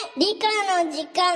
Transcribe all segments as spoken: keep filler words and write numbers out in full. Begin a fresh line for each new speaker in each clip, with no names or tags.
理科の時間。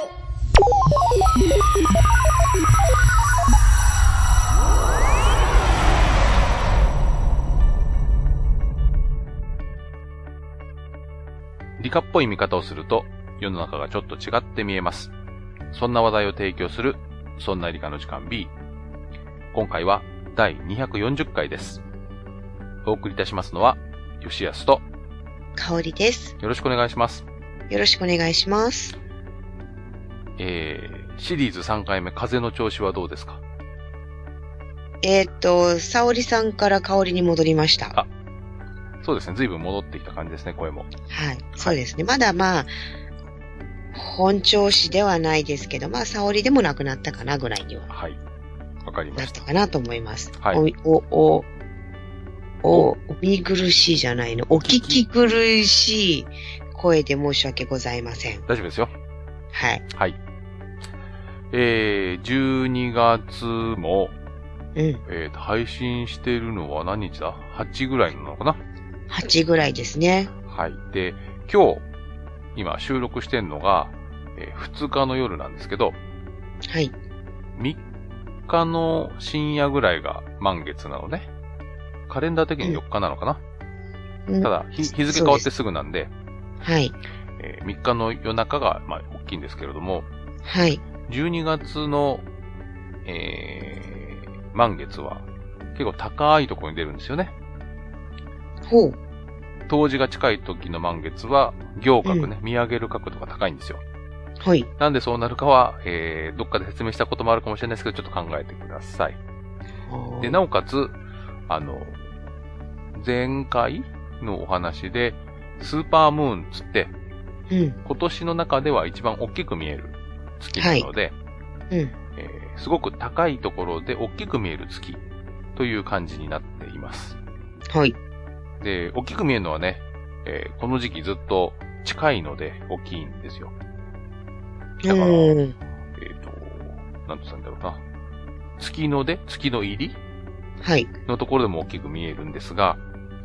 理科っぽい見方をすると世の中がちょっと違って見えます。そんな話題を提供するそんな理科の時間 B。今回はだいにひゃくよんじゅっかいです。お送りいたしますのは吉安と
香織です。
よろしくお願いします。
よろしくお願いします。
えー、シリーズさんかいめ、風の調子はどうですか？
えーっと、沙織さんから香織に戻りました。
あ、そうですね。随分戻ってきた感じですね、声も。
はい。そうですね。まだまあ、本調子ではないですけど、まあ、沙織でもなくなったかなぐらいには。
はい。わかりま
なっ
した。
たかなと思います。
はい。
お、お、お、お、お見苦しいじゃないの。お聞き苦しい声で申し訳ございません。
大丈夫ですよ。
はい。
はい。えー、じゅうにがつも、
うん。
えーと、配信しているのは何日だ ?はち ぐらいなのかな？
はちぐらいですね。
はい。で、今日、今収録してるのが、えー、ふつかの夜なんですけど、
はい。
みっかの深夜ぐらいが満月なのね。カレンダー的によっかなのかな？
うん、
ただ日、日付変わってすぐなんで、
はい。
えー、みっかの夜中が、まあ、大きいんですけれども、
はい。
じゅうにがつの、えー、満月は結構高いところに出るんですよね。
ほう。
冬至が近い時の満月は、仰角ね、うん、見上げる角度が高いんですよ。
はい。
なんでそうなるかは、えー、どっかで説明したこともあるかもしれないですけど、ちょっと考えてください。で、なおかつ、あの、前回のお話で、スーパームーンつって、
うん、
今年の中では一番大きく見える月なので、
はい、うん
えー、すごく高いところで大きく見える月という感じになっています。
はい。
で、大きく見えるのはね、えー、この時期ずっと近いので大きいんですよ。だから、えっ、ー、と、なんて言ったんだろうな。月の出月の入り
はい。
のところでも大きく見えるんですが、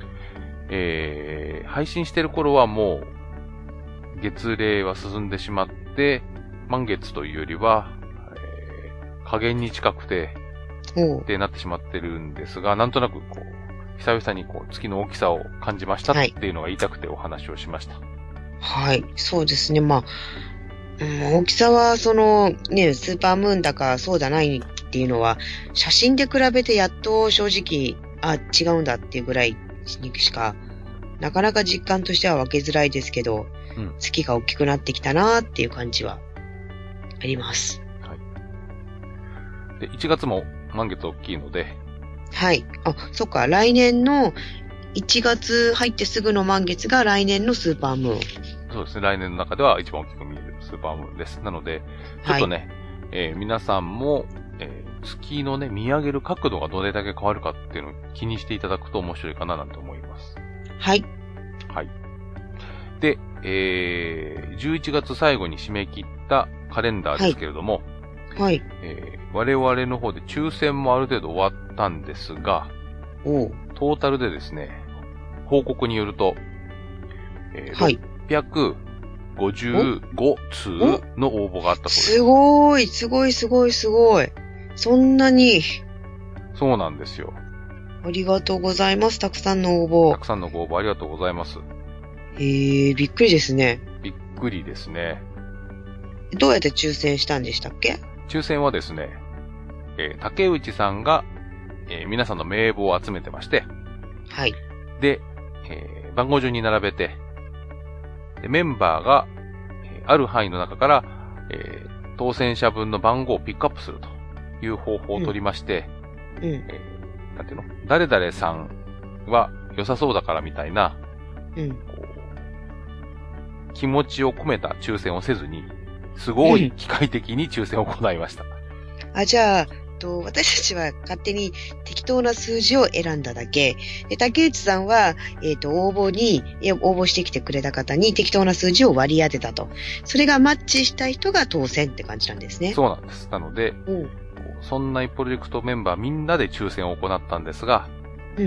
えー、配信してる頃はもう、月齢は進んでしまって、満月というよりは、えー、加減に近くて、ってなってしまってるんですが、なんとなくこう、久々にこう、月の大きさを感じましたっていうのが言いたくてお話をしました。
はい。そうですね。まあ、うん、大きさは、その、ね、スーパームーンだかそうじゃないっていうのは、写真で比べてやっと正直、あ、違うんだっていうぐらいにしか、なかなか実感としては分けづらいですけど、うん、月が大きくなってきたなっていう感じはあります。
はい。で、いちがつも満月大きいので。
はい。あ、そっか、来年のいちがつ入ってすぐの満月が来年のスーパームーン。
そうですね。来年の中では一番大きく見えるスーパームーンです。なので、ちょっとね、はい、えー、皆さんも、えー、月のね、見上げる角度がどれだけ変わるかっていうのを気にしていただくと面白いかななんて思います。
はい。
はい。で、えー、じゅういちがつ最後に締め切ったカレンダーですけれども、
はい。はい、
えー、我々の方で抽選もある程度終わったんですが、
お
トータルでですね、報告によると、えー、はい、ろっぴゃくごじゅうごつうの応募があったそうです。
すごい、すごい、すごい、すごい。そんなに。
そうなんですよ。
ありがとうございます。たくさんの応募。
たくさんのご応募ありがとうございます。
へえ、びっくりですね。
びっくりですね。
どうやって抽選したんでしたっけ？
抽選はですね、えー、竹内さんが、えー、皆さんの名簿を集めてまして、
はい。
で、えー、番号順に並べて、でメンバーが、えー、ある範囲の中から、えー、当選者分の番号をピックアップするという方法を取りまして、
うんうん
えー、なんていうの？誰々さんは良さそうだからみたいな、
うん、
気持ちを込めた抽選をせずに、すごい機械的に抽選を行いました。
うん、あ、じゃあ、と私たちは勝手に適当な数字を選んだだけ。で、竹内さんは、えっと、応募に、応募してきてくれた方に適当な数字を割り当てたと。それがマッチした人が当選って感じなんですね。
そうなんです。なので、うん、そんなプロジェクトメンバーみんなで抽選を行ったんですが、
うん、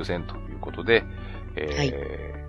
えっと、まあ、厳正なる抽選ということで、えーはい、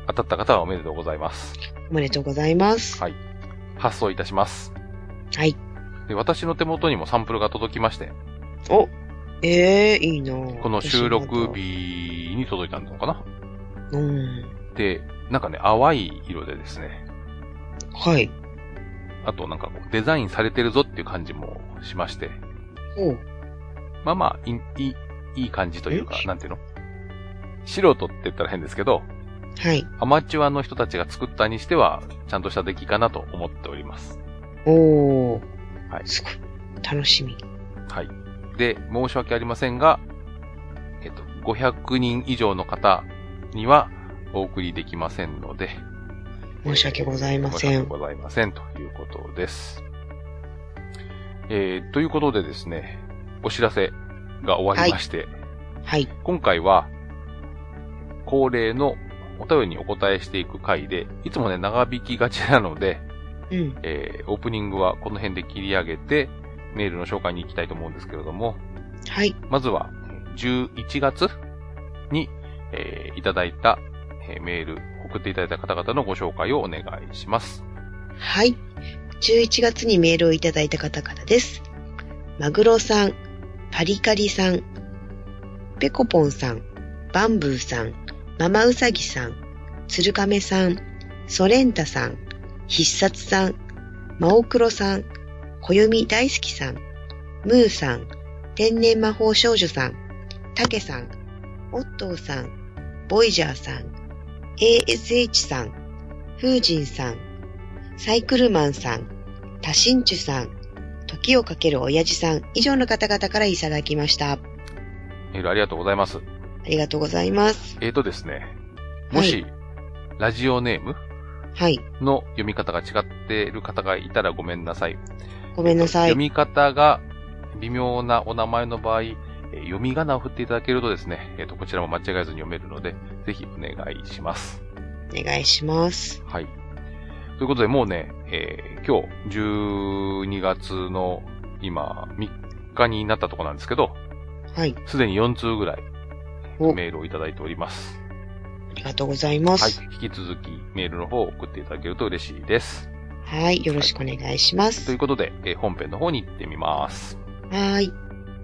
当たった方はおめでとうございます。
おめでとうございます。
はい。発送いたします。
はい。
で、私の手元にもサンプルが届きまして。
お、ええー、いいな
この収録日に届いたのかな。
うん。
で、なんかね、淡い色でですね。
はい。
あとなんかこうデザインされてるぞっていう感じもしまして。
おう。
まあまあ、いい、いい感じというか、なんていうの？素人って言ったら変ですけど、
はい。
アマチュアの人たちが作ったにしては、ちゃんとした出来かなと思っております。
おー。
はい。
すごい。楽しみ。
はい。で、申し訳ありませんが、えっと、ごひゃくにん以上の方にはお送りできませんので、
申し訳ございません。
申し訳ございませんということです。えー、ということでですね、お知らせが終わりまして、はい。
はい、
今回は、恒例のお便りにお答えしていく回で、いつもね、長引きがちなので、
うん。
えー、オープニングはこの辺で切り上げて、メールの紹介に行きたいと思うんですけれども、
はい。
まずは、じゅういちがつに、えー、いただいた、えー、メール、送っていただいた方々のご紹介をお願いします。
はい。じゅういちがつにメールをいただいた方々です。マグロさん、パリカリさん、ペコポンさん、バンブーさん、ママウサギさん、ツルカメさん、ソレンタさん、必殺さん、マオクロさん、小弓大好きさん、ムーさん、天然魔法少女さん、タケさん、オットーさん、ボイジャーさん、エーエスエイチ さん、フージンさん、サイクルマンさん、タシンチュさん、時をかける親父さん、以上の方々からいただきました。
メールありがとうございます。
ありがとうございます。
えーとですね、もし、はい、ラジオネーム
はい。
の読み方が違っている方がいたらごめんなさい。
ごめんなさい。
読み方が微妙なお名前の場合、読み仮名を振っていただけるとですね、えーと、こちらも間違えずに読めるので、ぜひお願いします。
お願いします。
はい。ということで、もうね、えー、今日、じゅうにがつの今、みっかになったところなんですけど、
はい。
すでによんつうぐらい、メールをいただいております。
ありがとうございます。
はい。引き続き、メールの方を送っていただけると嬉しいです。
はい。よろしくお願いします。はい、
ということで、えー、本編の方に行ってみます。
はい。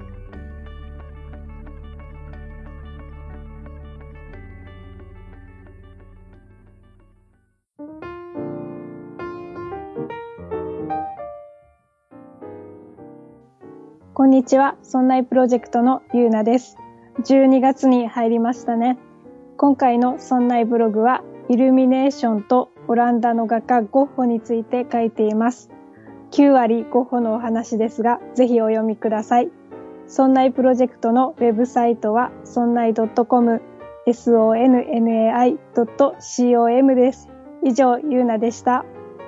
こんにちは。そんないプロジェクトのゆうなです。じゅうにがつに入りましたね。今回のそんないブログは、イルミネーションとオランダの画家ゴッホについて書いています。きゅうわりゴッホのお話ですが、ぜひお読みください。そんないプロジェクトのウェブサイトは、そんない .com、ソンナイ ドットコム です。以上、ゆうなでした。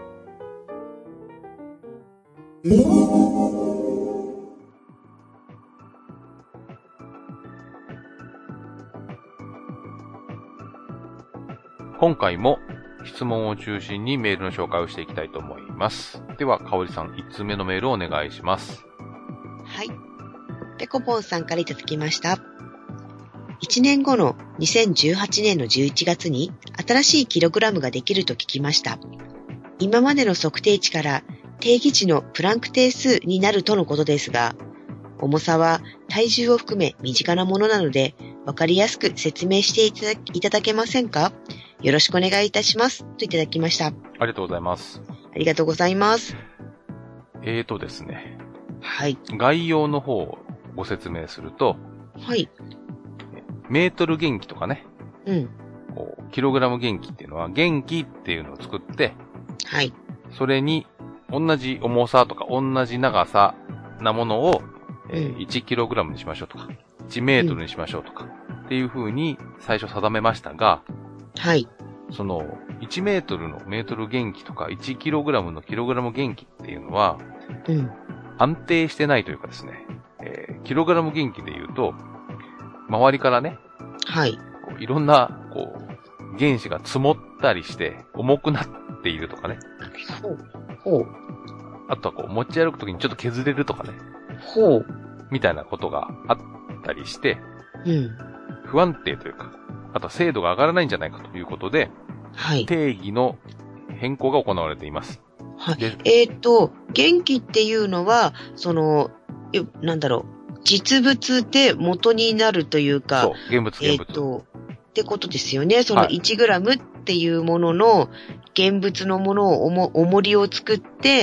今回も質問を中心にメールの紹介をしていきたいと思います。では、かおりさん、いつつめのメールをお願いします。
はい。ペコポンさんからいただきました。いちねんごのにせんじゅうはちねんのじゅういちがつに新しいキログラムができると聞きました。今までの測定値から定義値のプランク定数になるとのことですが、重さは体重を含め身近なものなので、わかりやすく説明していただ、いただけませんか？よろしくお願いいたします。といただきました。あ
りがとうございます。
ありがとうございます。
えーとですね。
はい。
概要の方をご説明すると。
はい。
メートル元気とかね。
うん。
こうキログラム元気っていうのは元気っていうのを作って。
はい。
それに同じ重さとか同じ長さなものを、えー、いちキログラムにしましょうとか、いちメートルにしましょうとか、うん、っていう風に最初定めましたが、
はい。
その、いちメートルのメートル元気とか、いちキログラムのキログラム元気っていうのは、
うん。
安定してないというかですね、えー、キログラム元気で言うと、周りからね、
はい。
こういろんな、こう、原子が積もったりして、重くなっているとかね。
ほう。ほう。
あとはこう、持ち歩くときにちょっと削れるとかね。
ほう。
みたいなことがあったりして、
うん。
不安定というか、あとは精度が上がらないんじゃないかということで、 定義の変更が行われています。
はい。えっと、元気っていうのは、その、なんだろう、実物で元になるというか、
そう、現物、現物。
えっと、ってことですよね。そのいちグラムっていうものの、現物のものを、重りを作って、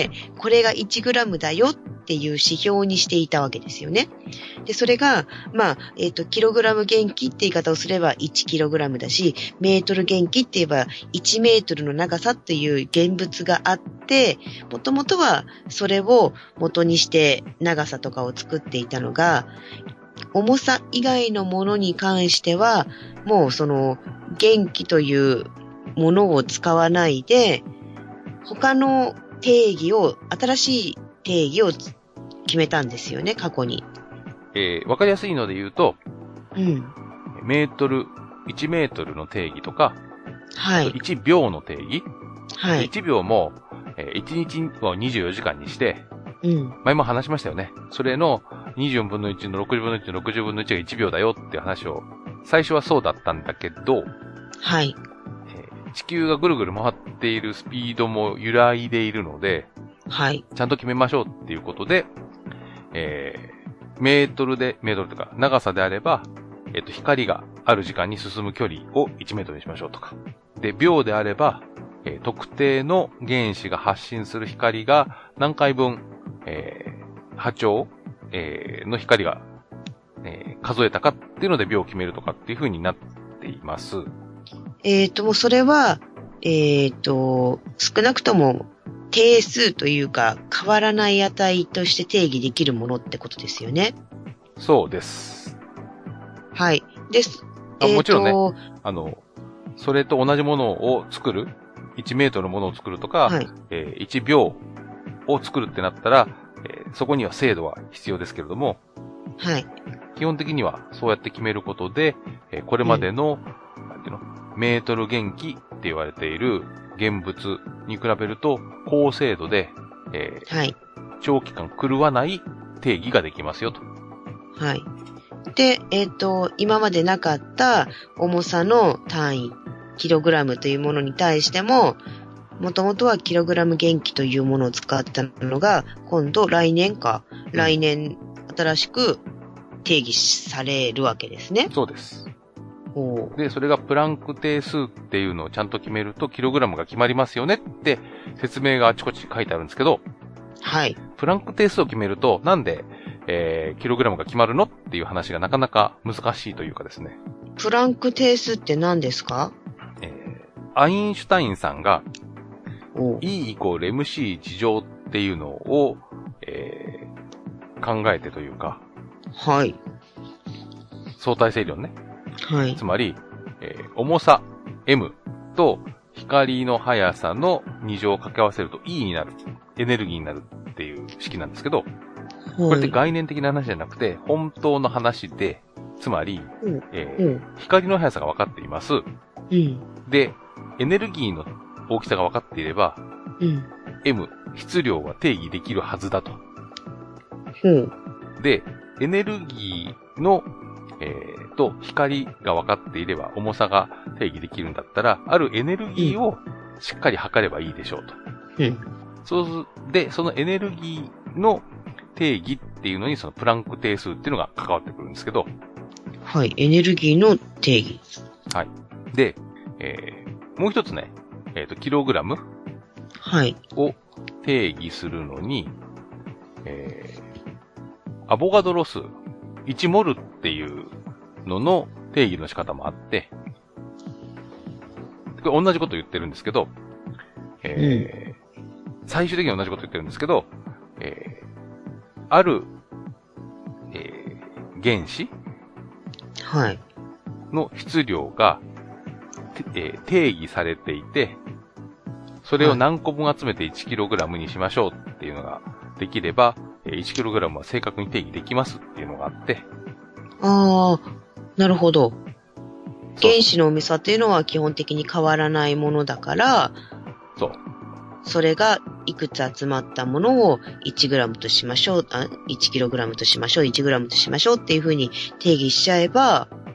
これがいちグラムだよっていう指標にしていたわけですよね。で、それが、まあ、えっと、キログラム元気って言い方をすればいちキログラムだし、メートル元気って言えばいちメートルの長さっていう現物があって、もともとはそれを元にして長さとかを作っていたのが、重さ以外のものに関しては、もうその元気というものを使わないで、他の定義を、新しい定義を決めたんですよね、過去に。
えー、わかりやすいので言うと、
うん。
メートル、いちメートルの定義とか、
はい。
いちびょうの定義。
はい。
いちびょうも、えー、いちにちをにじゅうよじかんにして、
うん。
前も話しましたよね。それのにじゅうよんぶんのいちのろくじゅうぶんのいちのろくじゅうぶんのいちがいちびょうだよっていう話を、最初はそうだったんだけど、
はい。
えー、地球がぐるぐる回っているスピードも揺らいでいるので、
はい。
ちゃんと決めましょうっていうことで、えー、メートルで、メートルとか、長さであれば、えっと、光がある時間に進む距離をいちメートルにしましょうとか。で、秒であれば、えー、特定の原子が発信する光が何回分、えー、波長、えー、の光が、えー、数えたかっていうので秒を決めるとかっていう風になっています。
えっと、もうそれは、えっと、少なくとも定数というか変わらない値として定義できるものってことですよね。
そうです。
はい。です。
あ、もちろんね、あの、それと同じものを作る、いちメートルのものを作るとか、はい、えー、いちびょうを作るってなったら、えー、そこには精度は必要ですけれども、
はい。
基本的にはそうやって決めることで、えー、これまでの、うん、なんていうの、メートル元気って言われている現物に比べると高精度で、えーはい、長期間狂わない定義ができますよと。
はい。で、えっと、今までなかった重さの単位、キログラムというものに対しても、もともとはキログラム元気というものを使ったのが、今度来年か、来年新しく定義されるわけですね。
そうです。で、それがプランク定数っていうのをちゃんと決めると、キログラムが決まりますよねって説明があちこち書いてあるんですけど、
はい。
プランク定数を決めると、なんで、えー、キログラムが決まるのっていう話がなかなか難しいというかですね。
プランク定数って何ですか？
えー、アインシュタインさんが、E イコール エムシー 地上っていうのを、えー、考えてというか、
はい。
相対性理論ね。
はい。
つまり、えー、重さ M と光の速さのに乗を掛け合わせると E になる。エネルギーになるっていう式なんですけど、これって概念的な話じゃなくて、本当の話で、つまり、
うん
えー
うん、
光の速さが分かっています。
うん、
で、エネルギーの大きさが分かっていれば、
うん、
M、質量は定義できるはずだと。
うん、
で、エネルギーの、えー、と、光が分かっていれば重さが定義できるんだったら、あるエネルギーをしっかり測ればいいでしょうと。
うん、
そうす、で、そのエネルギーの定義っていうのにそのプランク定数っていうのが関わってくるんですけど。
はい、エネルギーの定義。
はい。で、えー、もう一つね、えっと、キログラム
はい。
を定義するのに、えー、アボガドロ数いちモルっていうのの定義の仕方もあって、これ同じこと言ってるんですけど、えーうん、最終的には同じこと言ってるんですけど、えー、ある、えー、原子
はい。
の質量が、えー、定義されていて、それを何個分集めていちキログラムにしましょうっていうのができれば、いちキログラムは正確に定義できますっていうのがあって。
ああ、なるほど。原子の重さっていうのは基本的に変わらないものだから、
そう。
それがいくつ集まったものをいちグラムとしましょう、あ、いちキログラムとしましょう、いちグラムとしましょうっていう風に定義しちゃえば、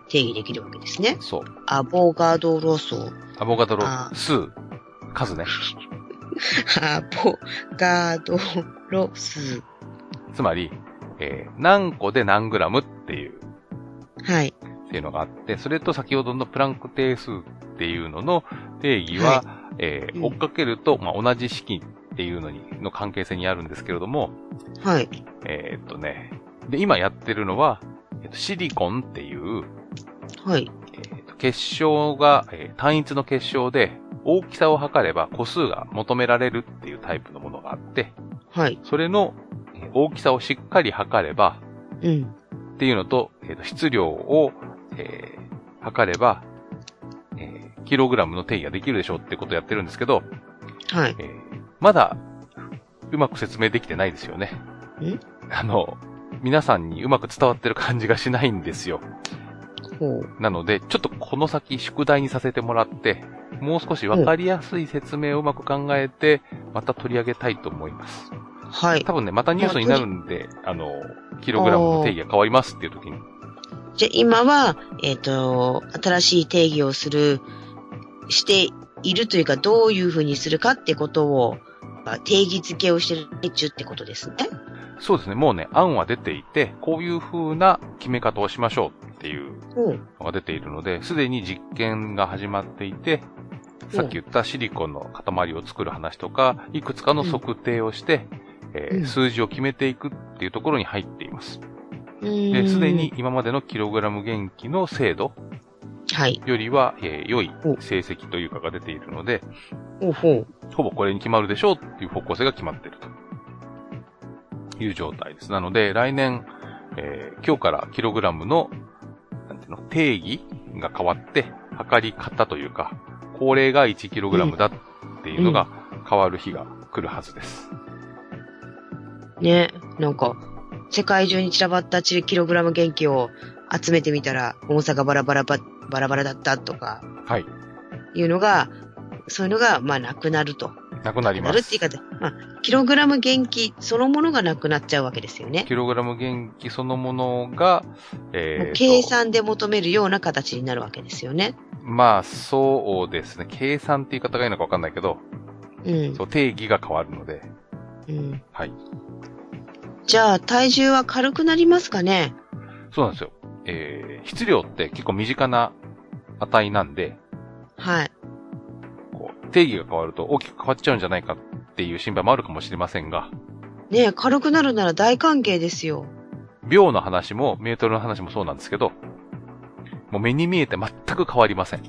定義できるわけですね。
そう。
アボガドロ数。
アボガドロ数。数ね。
アボガドロ数。
つまり、えー、何個で何グラムっていう。
はい。
っていうのがあって、それと先ほどのプランク定数っていうのの定義は、はい、えーうん、追っかけると、まあ、同じ式っていうのに、の関係性にあるんですけれども、
はい。
えー、っとね、で、今やってるのは、えー、っとシリコンっていう、
はい。
えー、っと結晶が、えー、単一の結晶で、大きさを測れば個数が求められるっていうタイプのものがあって、
はい。
それの大きさをしっかり測れば、
うん。
っていうのと、えー、と質量を、えー、測れば、えー、キログラムの定義ができるでしょうってことをやってるんですけど、
はい。
えー、まだうまく説明できてないですよね。
ん？
あの、皆さんにうまく伝わってる感じがしないんですよ。
ほう。
なので、ちょっとこの先宿題にさせてもらって、もう少しわかりやすい説明をうまく考えて、また取り上げたいと思います。
はい。
多分ね、またニュースになるんで、あの、キログラムの定義が変わりますっていう時に。
じゃあ今は、えっと、新しい定義をする、しているというか、どういうふうにするかってことを、定義付けをしてる最中ってことですね。
そうですね。もうね、案は出ていて、こういう風な決め方をしましょうっていうのが出ているので、すでに実験が始まっていて、さっき言ったシリコンの塊を作る話とか、いくつかの測定をして、うんえー、数字を決めていくっていうところに入っています。で、すでに今までのキログラム元気の精度よりは、えー、良い成績というかが出ているので、
ほうほう
ほぼこれに決まるでしょうっていう方向性が決まっているという状態です。なので、来年、えー、今日からキログラムの、なんていうの、定義が変わって、測り方というか、これが いちキログラム だっていうのが変わる日が来るはずです。
うん、ね、なんか、世界中に散らばった いちキログラム 元気を集めてみたら、重さがバラバラババラバラだったとか、
はい。
いうのが、そういうのが、まあ、なくなると。
なくなります。
なるって言い方、まあ、キログラム元気そのものがなくなっちゃうわけですよね。
キログラム元気そのものが、
えー、計算で求めるような形になるわけですよね。
まあ、そうですね。計算って言い方がいいのかわかんないけど、
うん。
そう、定義が変わるので。
うん。
はい。
じゃあ、体重は軽くなりますかね？
そうなんですよ。えー、質量って結構身近な値なんで、
はい。
こう、定義が変わると大きく変わっちゃうんじゃないかっていう心配もあるかもしれませんが。
ねえ、軽くなるなら大歓迎ですよ。
秒の話もメートルの話もそうなんですけど、もう目に見えて全く変わりません。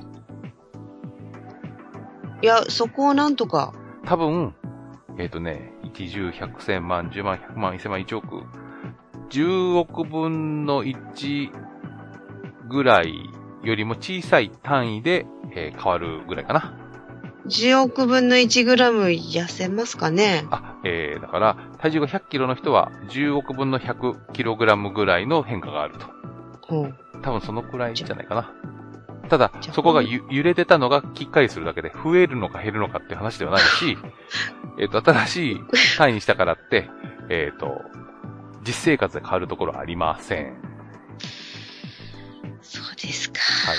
いや、そこをなんとか。
多分、えっとね、いち、じゅう、ひゃく、せんまん、じゅうまん、ひゃくまん、せんまん、いちおく、じゅうおくぶんのいちぐらいよりも小さい単位で、えー、変わるぐらいかな。
じゅうおくぶんのいちグラム痩せますかね？
あ、えー、だから、体重がひゃっキロの人はじゅうおくぶんのひゃくキログラムぐらいの変化があると。
ほう。
多分そのくらいじゃないかな。ただ、そこがゆ揺れてたのがきっかりするだけで、増えるのか減るのかっていう話ではないし、えっと、新しい単位にしたからって、えっと、実生活で変わるところはありません。
そうですか。
はい。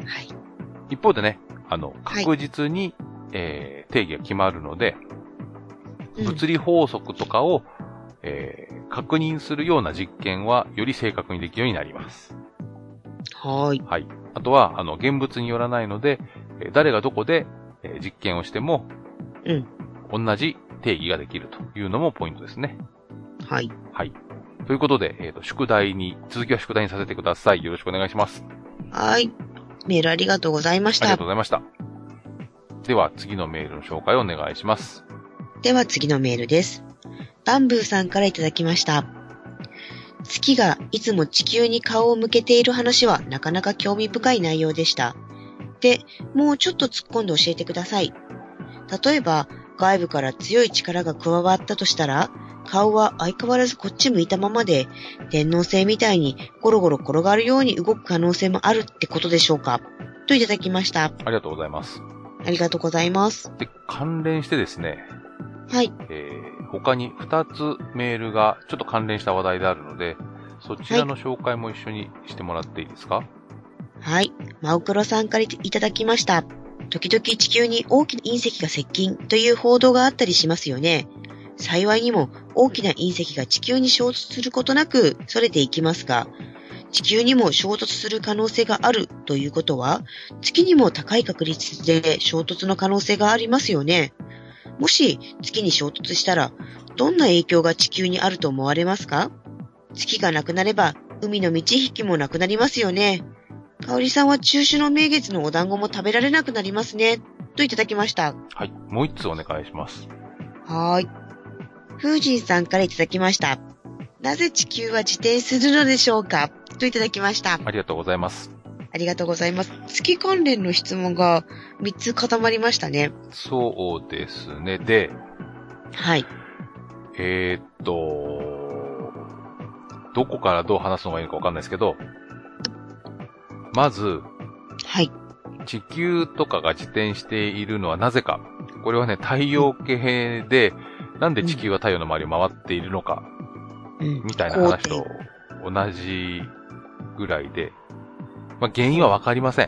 はい。
一方でね、あの、確実に、はい、えー、定義が決まるので、物理法則とかを、えー、確認するような実験はより正確にできるようになります。
はい。
はい。あとは、あの、現物によらないので、えー、誰がどこで、えー、実験をしても、
うん。
同じ定義ができるというのもポイントですね。
はい。
はい。ということで、えっと、宿題に、続きは宿題にさせてください。よろしくお願いします。
はい。メールありがとうございました。
ありがとうございました。では、次のメールの紹介をお願いします。
では、次のメールです。バンブーさんからいただきました。月がいつも地球に顔を向けている話はなかなか興味深い内容でした。で、もうちょっと突っ込んで教えてください。例えば、外部から強い力が加わったとしたら、顔は相変わらずこっち向いたままで、天王星みたいにゴロゴロ転がるように動く可能性もあるってことでしょうか？といただきました。
ありがとうございます。
ありがとうございます。
で、関連してですね。
はい。
えー、他にふたつメールがちょっと関連した話題であるので、 そちらの紹介も一緒にしてもらっていいですか？
はい。マオクロさんからいただきました。時々地球に大きな隕石が接近という報道があったりしますよね。幸いにも大きな隕石が地球に衝突することなく逸れていきますが、地球にも衝突する可能性があるということは、月にも高い確率で衝突の可能性がありますよね。もし月に衝突したら、どんな影響が地球にあると思われますか？月がなくなれば、海の満ち引きもなくなりますよね。かおりさんは中秋の名月のお団子も食べられなくなりますね。といただきました。
はい。もう一つお願いします。
はーい。風神さんからいただきました。なぜ地球は自転するのでしょうか？といただきました。
ありがとうございます。
ありがとうございます。月関連の質問がみっつ固まりましたね。
そうですね。で、
はい。
えー、っと、どこからどう話すのがいいのかわかんないですけど、まず、
はい。
地球とかが自転しているのはなぜか。これはね、太陽系で、なんで地球は太陽の周りを回っているのか、
うん、
みたいな話と同じぐらいで、まあ、原因はわかりません。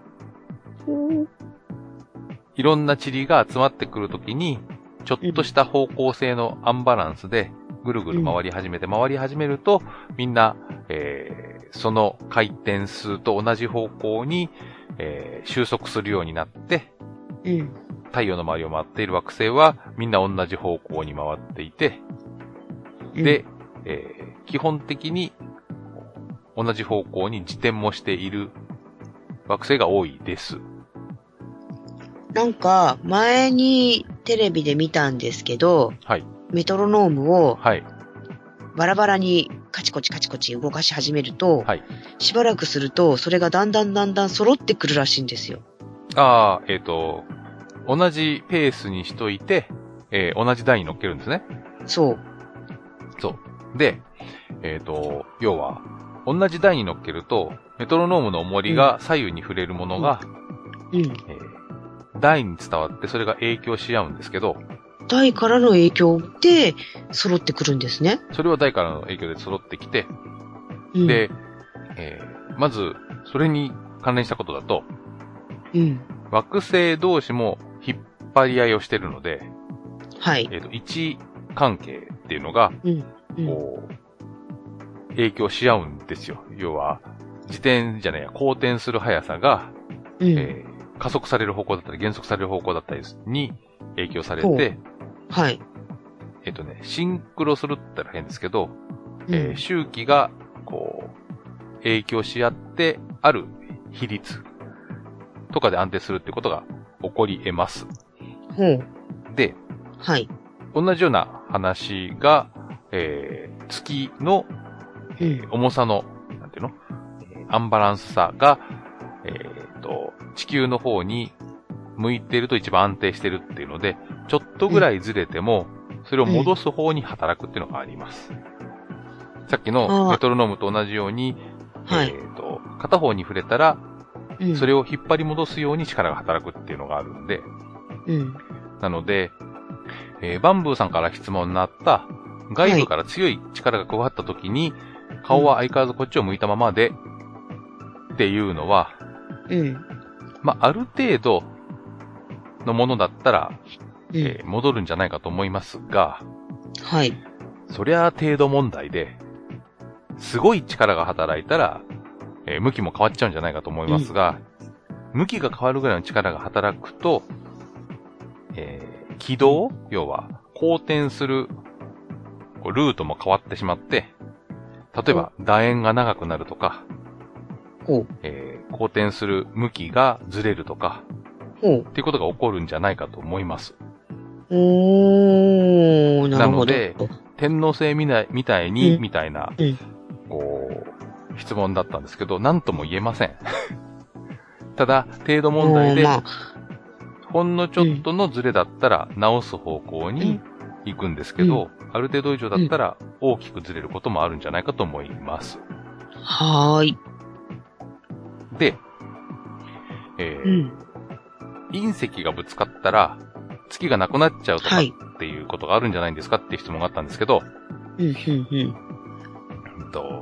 いろんな塵が集まってくるときに、ちょっとした方向性のアンバランスで、ぐるぐる回り始めて、回り始めると、みんな、えー、その回転数と同じ方向に、えー、収束するようになって、
うん、
太陽の周りを回っている惑星は、みんな同じ方向に回っていて、
うん、
で、えー、基本的に、同じ方向に自転もしている惑星が多いです。
なんか、前にテレビで見たんですけど、
はい。
メトロノームを、
はい。
バラバラにカチコチカチコチ動かし始めると、
はい。
しばらくすると、それがだんだんだんだん揃ってくるらしいんですよ。
ああ、えっと、同じペースにしといて、えー、同じ台に乗っけるんですね。
そう。
そう。で、えっと、要は、同じ台に乗っけると、メトロノームの重りが左右に触れるものが、
うん。うん、
えー、台に伝わってそれが影響し合うんですけど、
台からの影響で揃ってくるんですね。
それは台からの影響で揃ってきて、
うん、
で、えー、まず、それに関連したことだと、
うん、
惑星同士も引っ張り合いをしてるので、
はい。
えっと、位置関係っていうのが、
うんうん、
こう、影響し合うんですよ。要は、自転じゃないや、公転する速さが、
うん、
えー、加速される方向だったり、減速される方向だったりに影響されて、
はい。
えっとね、シンクロするって言ったら変ですけど、
うん、
えー、周期が、こう、影響し合って、ある比率とかで安定するってことが起こり得ます。
ほう。
で、
はい。
同じような話が、えー、月の、えー、重さの、なんていうの、アンバランスさが、えーと、地球の方に向いていると一番安定してるっていうので、ちょっとぐらいずれても、それを戻す方に働くっていうのがあります。うん、さっきのメトロノームと同じように、
はい、
えーと、片方に触れたら、
うん、
それを引っ張り戻すように力が働くっていうのがあるんで、
うん、
なので、えー、バンブーさんから質問になった、外部から強い力が加わった時に、はい、顔は相変わらずこっちを向いたままで、っていうのは、
うん。
まあ、ある程度のものだったら、
うん、
えー、戻るんじゃないかと思いますが、
はい。
そりゃ程度問題で、すごい力が働いたら、えー、向きも変わっちゃうんじゃないかと思いますが、うん、向きが変わるぐらいの力が働くと、えー、軌道、要は、公転するルートも変わってしまって、例えば、楕円が長くなるとか、えー、公転する向きがずれるとか、っていうことが起こるんじゃないかと思います。
おー、なるほど。
なので、天王星みなみたいに、うん、みたいな、
うん、
こう、質問だったんですけど、何とも言えません。ただ、程度問題で、まあ、ほんのちょっとのずれだったら直す方向に行くんですけど、うん、ある程度以上だったら大きくずれることもあるんじゃないかと思います。
はーい。
で、えーうん、隕石がぶつかったら月がなくなっちゃうとかっていうことがあるんじゃないんですかっていう質問があったんですけど、
うんうんうん、
と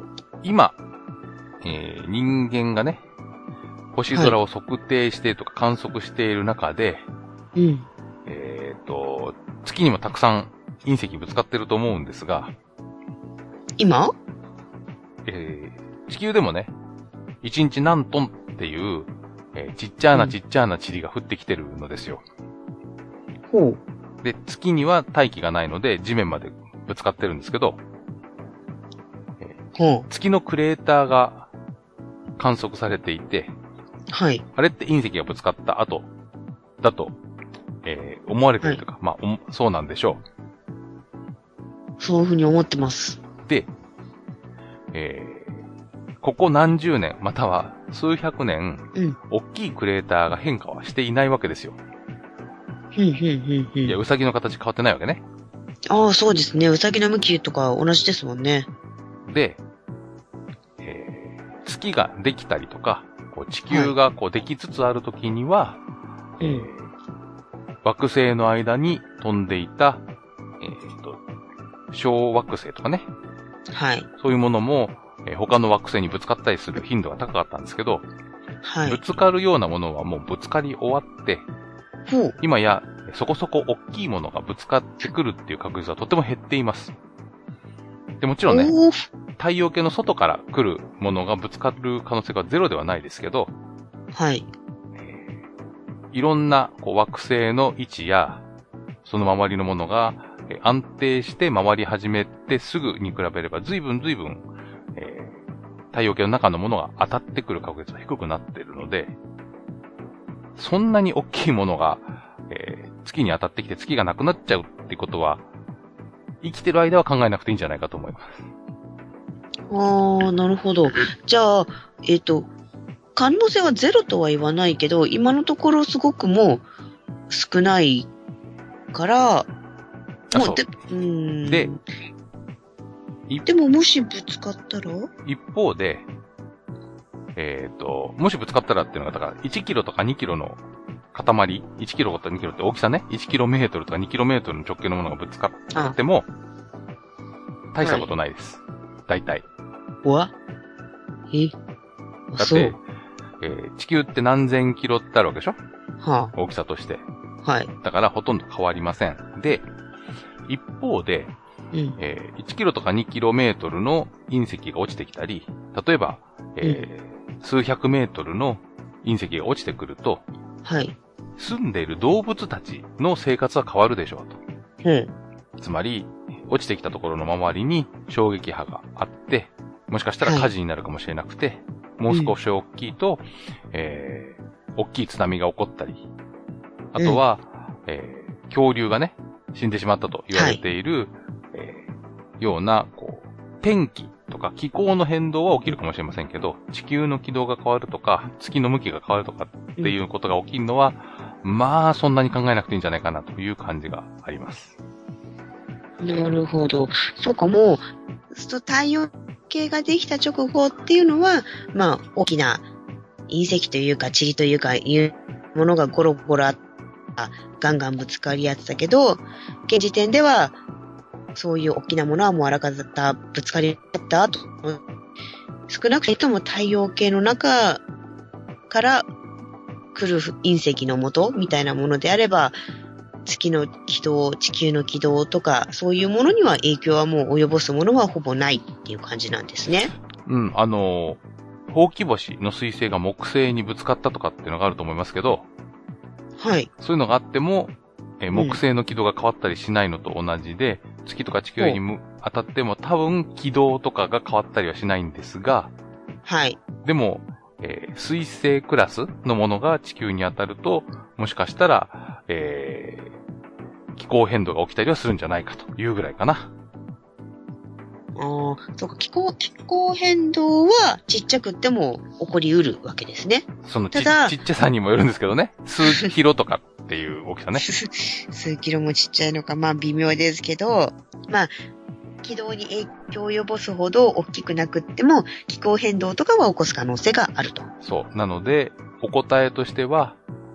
今、えー、人間がね、星空を測定してとか観測している中で、
はい、うん。
えっと、月にもたくさん隕石ぶつかってると思うんですが、
今
えー、地球でもね、いちにち何トンっていう、えー、ちっちゃなちっちゃな塵が降ってきてるのですよ。
ほう。
で、月には大気がないので地面までぶつかってるんですけど、えー、ほう。月のクレーターが観測されていて、
はい。
あれって隕石がぶつかった後だと、えー、思われてるというか、はい、まあ、そうなんでしょ
う。そういうふうに思ってます。
で、えー、ここ何十年、または数百年、うん、大きいクレーターが変化はしていないわけですよ。
ふんふんふんふん。
いや、ウサギの形変わってないわけね。
ああ、そうですね。ウサギの向きとか同じですもんね。
で、えー、月ができたりとか、こう地球がこうできつつあるときには、はい、えー、惑星の間に飛んでいた、えーと、小惑星とかね。
はい。
そういうものも、えー、他の惑星にぶつかったりする頻度が高かったんですけど、
はい。
ぶつかるようなものはもうぶつかり終わって、
ほう。
今やそこそこ大きいものがぶつかってくるっていう確率はとても減っています。で、もちろんね、太陽系の外から来るものがぶつかる可能性がゼロではないですけど、
はい。
えー、いろんなこう惑星の位置や、その周りのものが、えー、安定して回り始めてすぐに比べれば随分随分、えー、太陽系の中のものが当たってくる確率は低くなっているので、そんなに大きいものが、えー、月に当たってきて月がなくなっちゃうってことは、生きてる間は考えなくていいんじゃないかと思います。
ああ、なるほど。じゃあ、えっと、可能性はゼロとは言わないけど、今のところすごくもう少ないから、もうで、うーん。
で、
でももしぶつかったら
一方で、えっと、もしぶつかったらっていうのが、だからいちキロとかにキロの塊、いちキロとかにキロって大きさね、いちキロメートルとかにキロメートルの直径のものがぶつかっても、大したことないです。はい、大体。
わえ
だって、えー、地球って何千キロってあるわけでしょ？
はあ。
大きさとして。
はい。
だからほとんど変わりません。で、一方で、
うん
えー、いちキロとかにキロメートルの隕石が落ちてきたり、例えば、えーうん、数百メートルの隕石が落ちてくると、
はい。
住んでいる動物たちの生活は変わるでしょうと。
うん。
つまり、落ちてきたところの周りに衝撃波があって、もしかしたら火事になるかもしれなくて、はい、もう少し大きいと、うん、えー、大きい津波が起こったり、あとは、うん、えー、恐竜がね、死んでしまったと言われている、はい、えー、ような、こう、天気とか気候の変動は起きるかもしれませんけど、地球の軌道が変わるとか、月の向きが変わるとかっていうことが起きるのは、うん、まあ、そんなに考えなくていいんじゃないかなという感じがあります。
なるほど。そうか、もう、太陽系ができた直後っていうのは、まあ、大きな隕石というか、塵というか、いうものがゴロゴロあった、ガンガンぶつかり合ってたけど、現時点では、そういう大きなものはもうあらかたぶつかり合った後、少なくとも太陽系の中から来る隕石の元みたいなものであれば、月の軌道、地球の軌道とか、そういうものには影響はもう及ぼすものはほぼないっていう感じなんですね。
うん、あの、ほうき星の彗星が木星にぶつかったとかっていうのがあると思いますけど、
はい。
そういうのがあっても、え木星の軌道が変わったりしないのと同じで、うん、月とか地球に当たっても多分軌道とかが変わったりはしないんですが、
はい。
でも、えー、水星クラスのものが地球に当たると、もしかしたら、えー、気候変動が起きたりはするんじゃないかというぐらいかな。
ああ、そうか、気候、気候変動はちっちゃくっても起こり得るわけですね。
そのち、ちっちゃさにもよるんですけどね。数キロとかっていう大きさね。
数キロもちっちゃいのか、まあ微妙ですけど、まあ、軌道に影響を及ぼすほど大きくなくっても、気候変動とかは起こす可能性があると。
そう。なので、お答えとしては、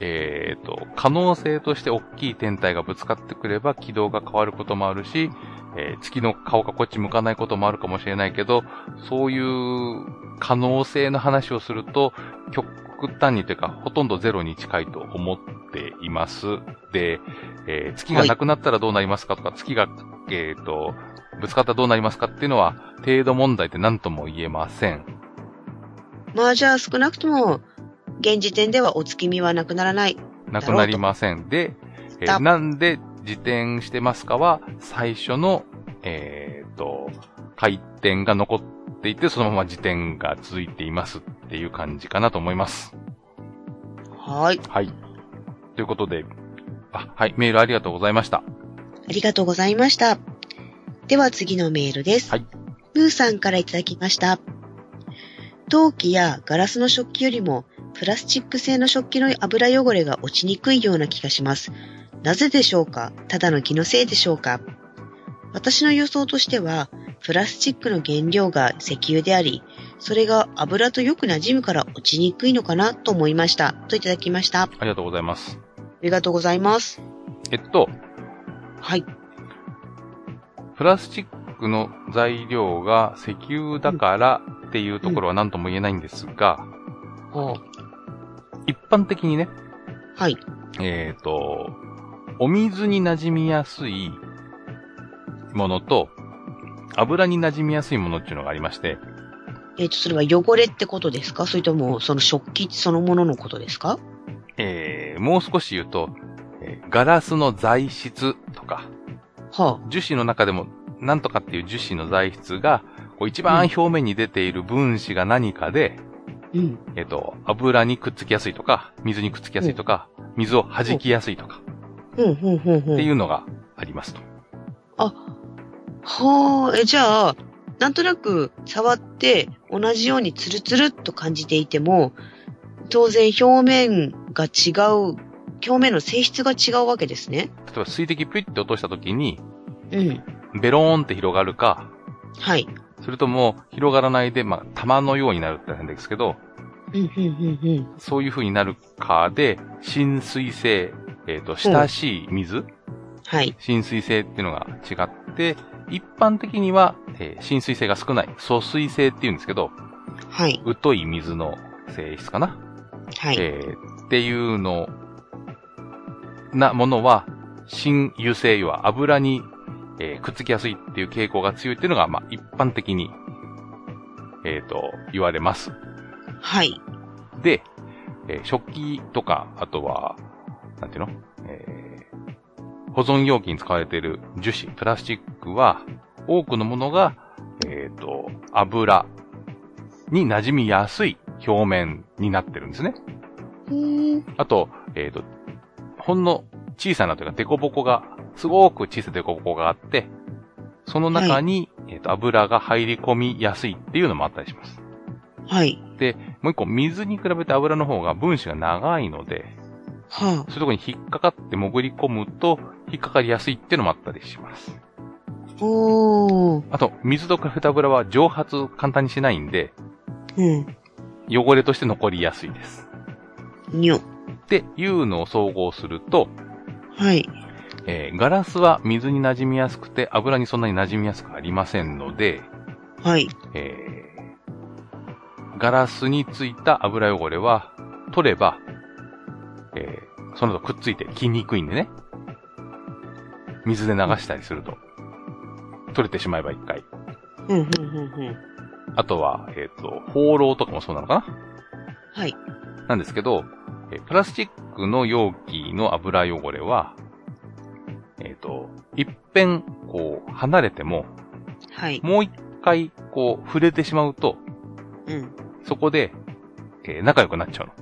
えっと、可能性として大きい天体がぶつかってくれば軌道が変わることもあるし、えー、月の顔がこっち向かないこともあるかもしれないけど、そういう可能性の話をすると、極端にというか、ほとんどゼロに近いと思っています。で、えー、月がなくなったらどうなりますかとか、はい、月が、えっと、ぶつかったらどうなりますかっていうのは、程度問題って何とも言えません。
まあじゃあ少なくとも、現時点ではお月見はなくならない。
なくなりません。で、えー、なんで自転してますかは、最初の、えっと、回転が残っていて、そのまま自転が続いていますっていう感じかなと思います。
はい。
はい。ということで、あ、はい、メールありがとうございました。
ありがとうございました。では次のメールです。
はい。
ムーさんからいただきました。陶器やガラスの食器よりもプラスチック製の食器の油汚れが落ちにくいような気がします。なぜでしょうか？ただの気のせいでしょうか？私の予想としては、プラスチックの原料が石油であり、それが油とよく馴染むから落ちにくいのかなと思いました。といただきました。あ
りがとうございます。
ありがとうございます。
えっと。
はい。
プラスチックの材料が石油だからっていうところは何とも言えないんですが、
うんうん、
一般的にね、
はい。
えっと、お水に馴染みやすいものと、油に馴染みやすいものっていうのがありまして。
えっと、それは汚れってことですか？それとも、その食器そのもののことですか？
えー、もう少し言うと、えー、ガラスの材質とか、
はあ、
樹脂の中でもなんとかっていう樹脂の材質が、こう一番表面に出ている分子が何かで、
うん、
えっと、油にくっつきやすいとか、水にくっつきやすいとか、うん、水を弾きやすいとか、
うんうんうんうん、
っていうのがありますと。
あ、はあ、え、じゃあ、なんとなく触って同じようにツルツルっと感じていても、当然表面が違う、表面の性質が違うわけですね。
例えば水滴ピュッて落としたときに、
うん。
ベローンって広がるか、
はい。
それとも広がらないで、まあ、玉のようになるって変ですけど、
うんうんうんうん、
そういう風になるかで、浸水性、えっと、親しい水、うん、
はい。
浸水性っていうのが違って、一般的には、えー、浸水性が少ない、疎水性っていうんですけど、
はい。
疎い水の性質かな。
はい。
えー、っていうの、なものは、浸油性、要は油に、えー、くっつきやすいっていう傾向が強いっていうのが、まあ、一般的に、えっと、言われます。
はい。
で、えー、食器とか、あとは、なんていうの、えー、保存容器に使われている樹脂、プラスチックは、多くのものが、えっと、油に馴染みやすい表面になってるんですね。
うーん。
あと、えっと、ほんの小さなというか、デコボコが、すごく小さいデコボコがあって、その中に、はい、えっと、油が入り込みやすいっていうのもあったりします。
はい。
で、もう一個、水に比べて油の方が分子が長いので、
はあ、
そういうところに引っかかって潜り込むと、引っかかりやすいっていうのもあったりします。
おー。
あと、水と比べて油は蒸発簡単にしないんで、
うん。
汚れとして残りやすいです。
にょ。
っていうのを総合すると、
はい。
えー、ガラスは水に馴染みやすくて、油にそんなに馴染みやすくありませんので、
はい。
えー、ガラスについた油汚れは、取れば、えー、その後くっついてきにくいんでね。水で流したりすると、取れてしまえば一回。
うん、うん、うん、うん。
あとは、えっと、放浪とかもそうなのかな？
はい。
なんですけど、えプラスチックの容器の油汚れは、えっと、一遍、こう、離れても、
はい。
もう一回、こう、触れてしまうと、
うん。
そこで、えー、仲良くなっちゃう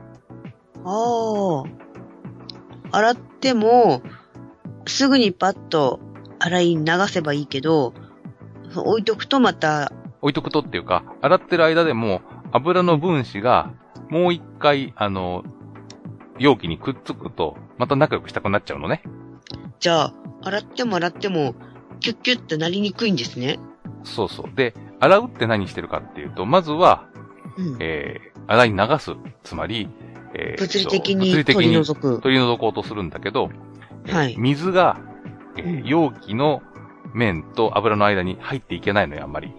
の。ああ。洗っても、すぐにパッと洗い流せばいいけど、置いとくとまた、
置いとくとっていうか、洗ってる間でも、油の分子が、もう一回、あの、容器にくっつくと、また仲良くしたくなっちゃうのね。
じゃあ、洗っても洗っても、キュッキュッってなりにくいんですね。
そうそう。で、洗うって何してるかっていうと、まずは、うん、えー、洗い流す。つまり、
えー、物理的に取り除く。
取り除こうとするんだけど、
はい。
水が、えー、容器の面と油の間に入っていけないのよ、あんまり。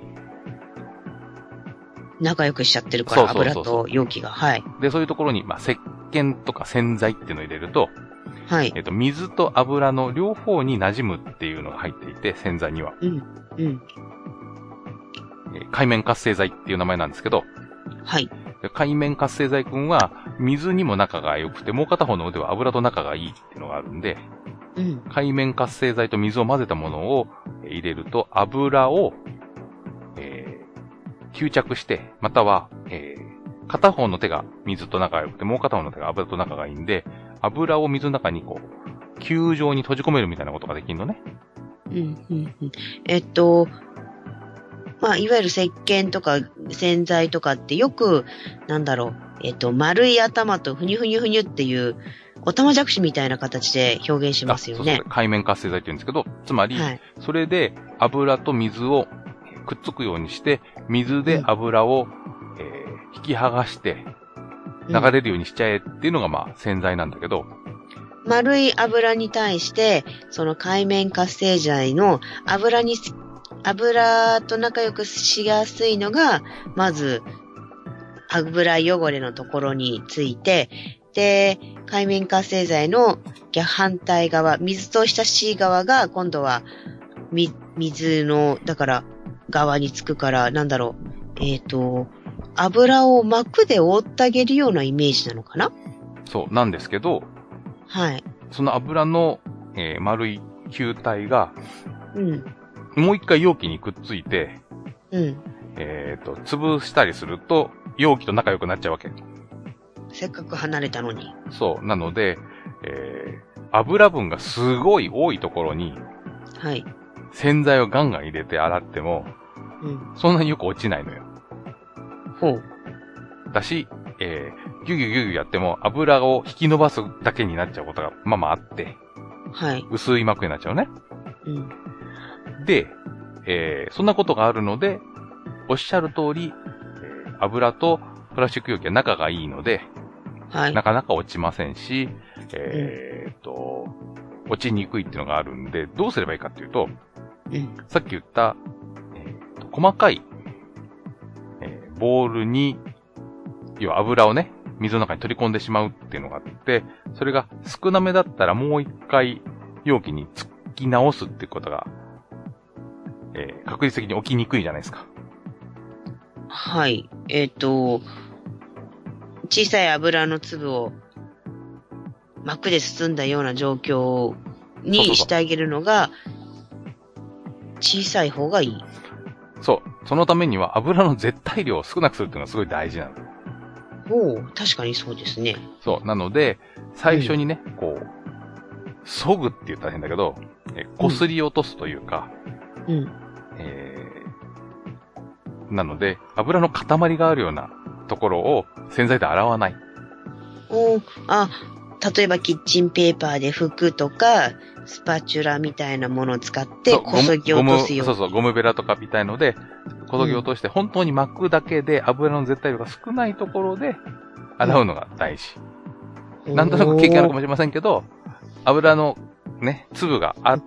仲良くしちゃってるから、油と容器が。はい。
で、そういうところに、まあ、石鹸とか洗剤っていうのを入れると、
はい。
えっと、水と油の両方に馴染むっていうのが入っていて、洗剤には。
うん。うん。
海面活性剤っていう名前なんですけど、
はい。
海面活性剤くんは、水にも仲が良くて、もう片方の腕は油と仲がいいっていうのがあるんで、
うん。
海面活性剤と水を混ぜたものを入れると、油を、えー、吸着して、または、えー、片方の手が水と仲が良くて、もう片方の手が油と仲がいいんで、油を水の中にこう、球状に閉じ込めるみたいなことができるのね。
うん、うん、うん。えっと、まあ、いわゆる石鹸とか洗剤とかってよく、なんだろう、えっと、丸い頭とふにゅふにゅふにゅっていう、おたまじゃくしみたいな形で表現しますよね。
そうそう、海面活性剤って言うんですけど、つまり、はい、それで油と水をくっつくようにして、水で油を、うんえー、引き剥がして、流れるようにしちゃえっていうのが、まあ、洗剤なんだけど、
うん、丸い油に対して、その海面活性剤の油に、油と仲良くしやすいのが、まず、油汚れのところについて、で、海面活性剤の逆反対側、水と親しい側が、今度は、み、水の、だから、側につくから、なんだろう、えっと、油を膜で覆ってあげるようなイメージなのかな？
そう、なんですけど、
はい。
その油の、えー、丸い球体が、
うん。
もう一回容器にくっついて、
うん。
えっと、潰したりすると、容器と仲良くなっちゃうわけ。
せっかく離れたのに。
そう。なので、えー、油分がすごい多いところに、
はい。
洗剤をガンガン入れて洗っても、
うん。
そんなによく落ちないのよ。
ほう。
だし、えー、ギュギュギュギュやっても油を引き伸ばすだけになっちゃうことがまあまああって、
はい。
薄い膜になっちゃうね。
うん。
で、えー、そんなことがあるので、おっしゃる通り、えー、油とプラスチック容器は仲がいいので、
はい。
なかなか落ちませんし、えーっと、落ちにくいっていうのがあるんで、どうすればいいかっていうと、
うん、
さっき言った、えー、と細かい、えー、ボールに、要は油をね、水の中に取り込んでしまうっていうのがあって、それが少なめだったらもう一回容器に突き直すっていうことが、えー、確率的に起きにくいじゃないですか。
はい。えっと、小さい油の粒を膜で包んだような状況にしてあげるのが小さい方がいい。
そう。そのためには油の絶対量を少なくするっていうのがすごい大事なの。
おお、確かにそうですね。
そう。なので、最初にね、うん、こう、削ぐって言ったら変だけど、え、擦り落とすというか、
うん。
えー、なので、油の塊があるようなところを洗剤で洗わない。
おー、あ、例えばキッチンペーパーで拭くとか、スパチュラみたいなものを使ってこそぎ落とすように。
そうそう、ゴムベラとかみたいので、こそぎ落として、うん、本当に巻くだけで油の絶対量が少ないところで洗うのが大事。うん、なんとなく経験あるかもしれませんけど、油のね、粒があって、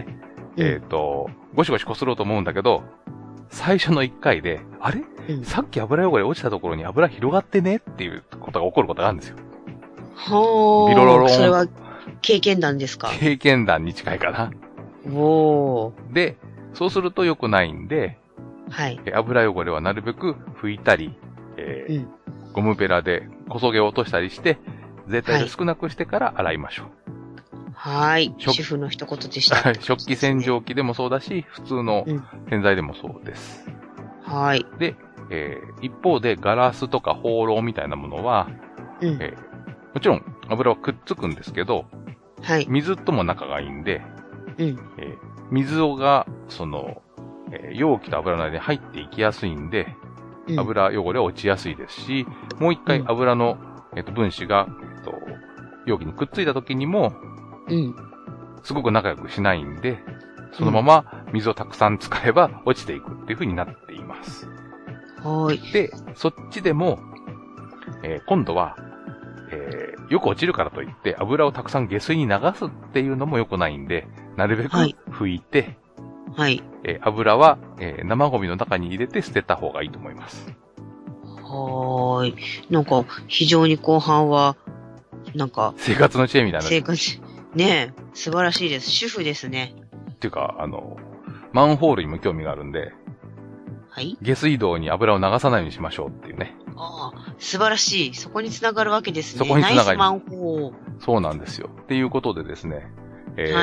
うん、えっと、ゴシゴシこすろうと思うんだけど、最初の一回で、あれ、うん、さっき油汚れ落ちたところに油広がってねっていうことが起こることがあるんですよ。
はあ。ビロロロン。それは経験談ですか？
経験談に近いかな。
おー。
で、そうすると良くないんで、
はい。
油汚れはなるべく拭いたり、えーうん、ゴムベラでこそげを落としたりして、絶対で少なくしてから洗いましょう。
はい。主婦の一言でした。
食器洗浄機でもそうだし、普通の洗剤でもそうです。
うん、はい。
で、えー、一方でガラスとかホーローみたいなものは、
うん
えーもちろん油はくっつくんですけど、
はい。
水とも仲がいいんで、
うん。
えー、水が、その、えー、容器と油の間に入っていきやすいんで、うん、油汚れは落ちやすいですし、もう一回油の、うん、えっと、分子が、えっと、容器にくっついた時にも、
うん。
すごく仲良くしないんで、そのまま水をたくさん使えば落ちていくっていう風になっています。
はい。
で、そっちでも、えー、今度は、 よく落ちるからといって油をたくさん下水に流すっていうのも良くないんで、なるべく拭いて、
はい。
えー、油は、えー、生ゴミの中に入れて捨てた方がいいと思います。
はーい。なんか、非常に後半は、なんか、
生活の知恵みたいな。
生活、ねえ、素晴らしいです。主婦ですね。
っていうか、あの、マンホールにも興味があるんで、
はい。
下水道に油を流さないようにしましょうっていうね。
ああ、素晴らしい。そこに繋がるわけですね。
そこに繋がる。ナイス
マンホール。
そうなんですよ。っていうことでですね、えー、はい、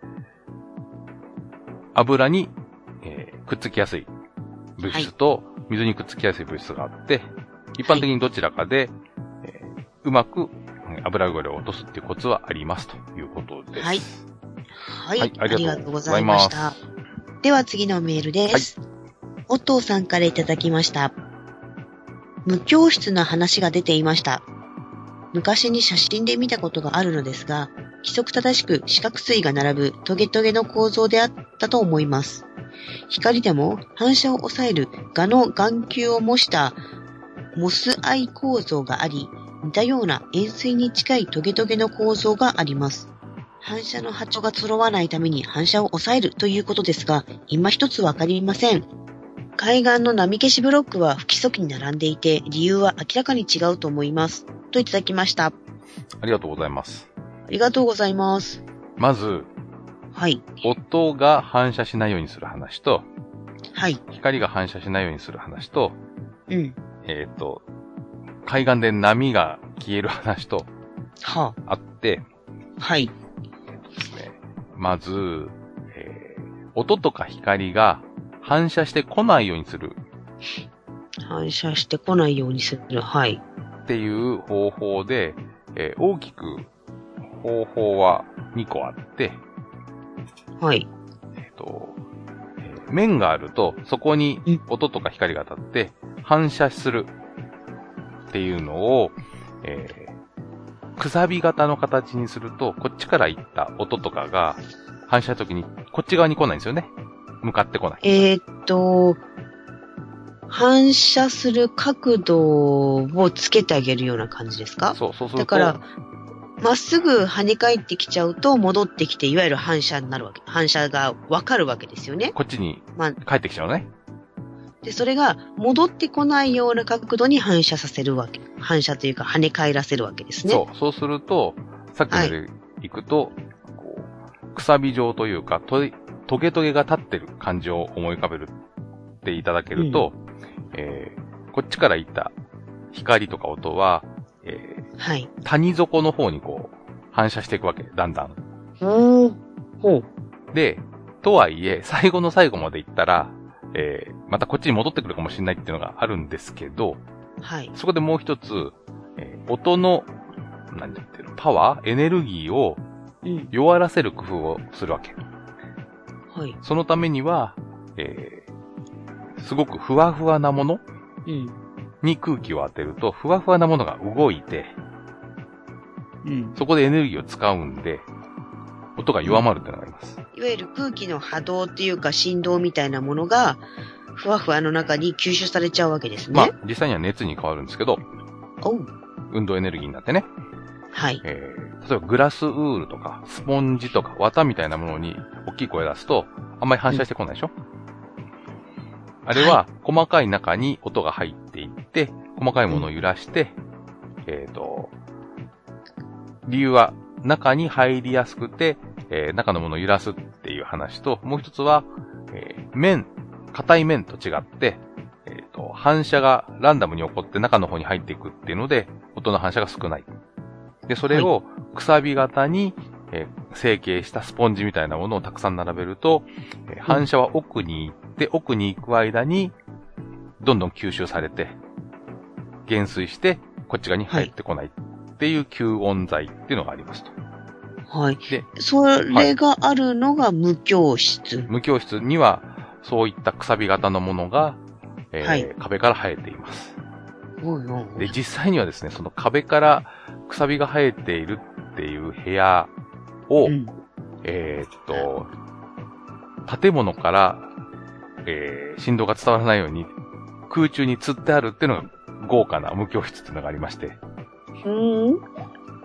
油に、えー、くっつきやすい物質と水にくっつきやすい物質があって、はい、一般的にどちらかで、えー、うまく油汚れを落とすっていうコツはありますということです。
はい。はい。はい、ありがとうございました。では次のメールです。はい、お父さんからいただきました。無教室の話が出ていました。昔に写真で見たことがあるのですが、規則正しく四角錐が並ぶトゲトゲの構造であったと思います。光でも反射を抑える蛾の眼球を模したモスアイ構造があり、似たような円錐に近いトゲトゲの構造があります。反射の波長が揃わないために反射を抑えるということですが、今一つわかりません。海岸の波消しブロックは不規則に並んでいて、理由は明らかに違うと思います。といただきました。
ありがとうございます。
ありがとうございます。
まず、
はい。
音が反射しないようにする話と、
はい。
光が反射しないようにする話と、
うん。
えっと、海岸で波が消える話と、
は
あって、
はい。
えっとですね、まず、えー、音とか光が反射してこないようにする。
反射してこないようにする。はい。
っていう方法で、えー、大きく方法はにこあって、
はい。
えっと、えー、面があると、そこに音とか光が当たって反射するっていうのを、えー、くさび型の形にすると、こっちから行った音とかが反射した時にこっち側に来ないんですよね。向かってこない。
えーっと、反射する角度をつけてあげるような感じですか？
そう、そうすると。
だから、まっすぐ跳ね返ってきちゃうと戻ってきて、いわゆる反射になるわけ。反射がわかるわけですよね。
こっちに帰ってきちゃうね。ま
あ、で、それが戻ってこないような角度に反射させるわけ。反射というか跳ね返らせるわけですね。
そう、そうすると、さっきまで行くと、はい、こう、くさび状というか、トゲトゲが立ってる感じを思い浮かべるっていただけると、うんえー、こっちから行った光とか音は、えー
はい、
谷底の方にこう反射していくわけ、だんだん。
うーん。ほう。
で、とはいえ、最後の最後まで行ったら、えー、またこっちに戻ってくるかもしれないっていうのがあるんですけど、
はい。
そこでもう一つ、えー、音の、何て言ってる、パワー、エネルギーを弱らせる工夫をするわけ。
はい。
そのためには、えーすごくふわふわなもの、うん、に空気を当てると、ふわふわなものが動いて、うん、そこでエネルギーを使うんで、音が弱まるってのがあります。
いわゆる空気の波動っていうか振動みたいなものが、ふわふわの中に吸収されちゃうわけですね。
まあ、実際には熱に変わるんですけど、
おう
運動エネルギーになってね。
はい。
えー、例えばグラスウールとか、スポンジとか、綿みたいなものに大きい声出すと、あんまり反射してこないでしょ、うんあれは、細かい中に音が入っていって、細かいものを揺らして、うん、えっと、理由は、中に入りやすくて、えー、中のものを揺らすっていう話と、もう一つは、えー、面、硬い面と違って、えっと、反射がランダムに起こって中の方に入っていくっていうので、音の反射が少ない。で、それを、くさび型に、えー、成形したスポンジみたいなものをたくさん並べると、えー、反射は奥に行って、奥に行く間に、どんどん吸収されて、減衰して、こっち側に入ってこないっていう吸音材っていうのがありますと。
はい。で、それがあるのが無教室。はい、
無教室には、そういったくさび型のものが、えーはい、壁から生えています。で、実際にはですね、その壁からくさびが生えているっていう部屋を、うん、えー、っと、建物から、えー、振動が伝わらないように空中に吊ってあるっていうのが豪華な無教室っていうのがありまして。
うん。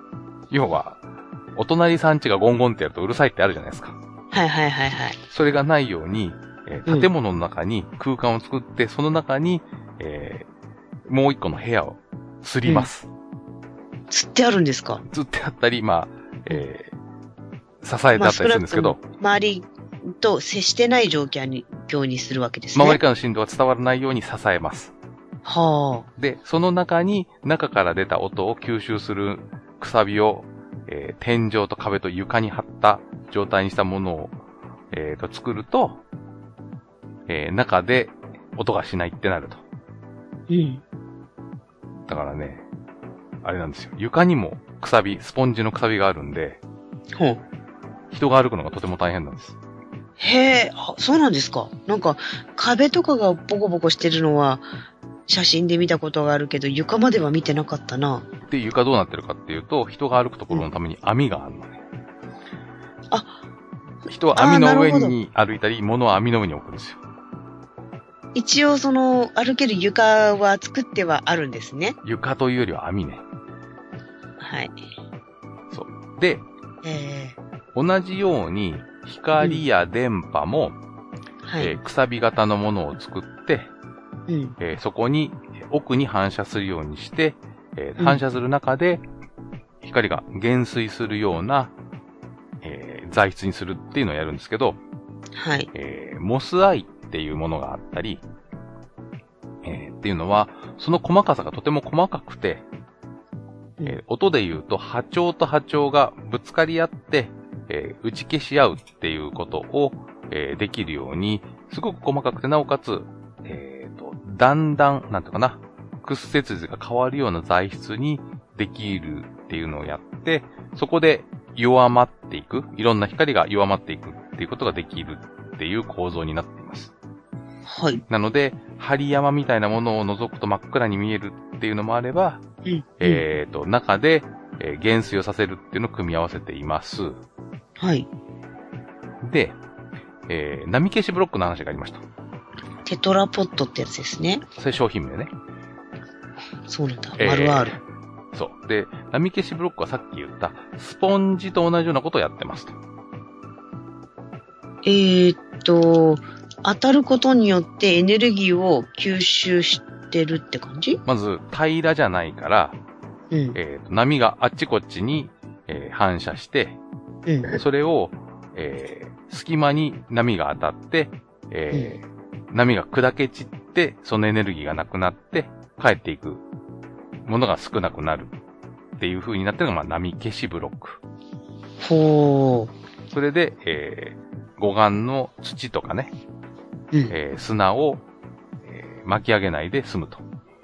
要は、お隣さん家がゴンゴンってやるとうるさいってあるじゃないですか。
はいはいはいはい。
それがないように、えー、建物の中に空間を作って、うん、その中に、えー、もう一個の部屋を吊ります。
うん、吊ってあるんですか？
吊ってあったり、まあ、えー、支えてあったりするんですけど。
まあ、周りと接してない状況に、況にするわけですね。
周りからの振動が伝わらないように支えます。
はあ。
で、その中に、中から出た音を吸収するくさびを、えー、天井と壁と床に貼った状態にしたものを、えー、と作ると、えー、中で音がしないってなると。
うん。
だからね、あれなんですよ。床にもくさび、スポンジのくさびがあるんで、
ほう。
人が歩くのがとても大変なんです。
へえ、そうなんですか。なんか、壁とかがボコボコしてるのは、写真で見たことがあるけど、床までは見てなかったな。
で、床どうなってるかっていうと、人が歩くところのために網があるのね。
うん、あ、
人は網の上に歩いたり、物は網の上に置くんですよ。
一応その、歩ける床は作ってはあるんですね。
床というよりは網ね。
はい。
そう。で、
え
ー、同じように、光や電波も、うんはいえー、くさび型のものを作って、
うん
えー、そこに奥に反射するようにして、えー、反射する中で光が減衰するような、えー、材質にするっていうのをやるんですけど、
はい。
えー、モスアイっていうものがあったり、えー、っていうのはその細かさがとても細かくて、えー、音で言うと波長と波長がぶつかり合って、えー、打ち消し合うっていうことを、えー、できるようにすごく細かくてなおかつえーと、だんだん、なんていうかな、屈折図が変わるような材質にできるっていうのをやって、そこで弱まっていく、いろんな光が弱まっていくっていうことができるっていう構造になっています。
はい。
なので、針山みたいなものを覗くと真っ暗に見えるっていうのもあれば、
うん、
えーと、中で、えー、減衰をさせるっていうのを組み合わせています。
はい。
で、えー、波消しブロックの話がありました。
テトラポットってやつですね。
それ商品名ね。
そうなんだ。丸 R、
えー。そう。で、波消しブロックはさっき言ったスポンジと同じようなことをやってますと。
えーっと、当たることによってエネルギーを吸収してるって感じ？
まず、平らじゃないから、
うん、
えーと、波があっちこっちに、えー、反射して、
うん、
それを、えー、隙間に波が当たって、えーうん波が砕け散って、そのエネルギーがなくなって、帰っていくものが少なくなるっていう風になってるのが、まあ、波消しブロック。
ほ
う。それで、えー、護岸の土とかね、
うん
えー、砂を、えー、巻き上げないで済むと。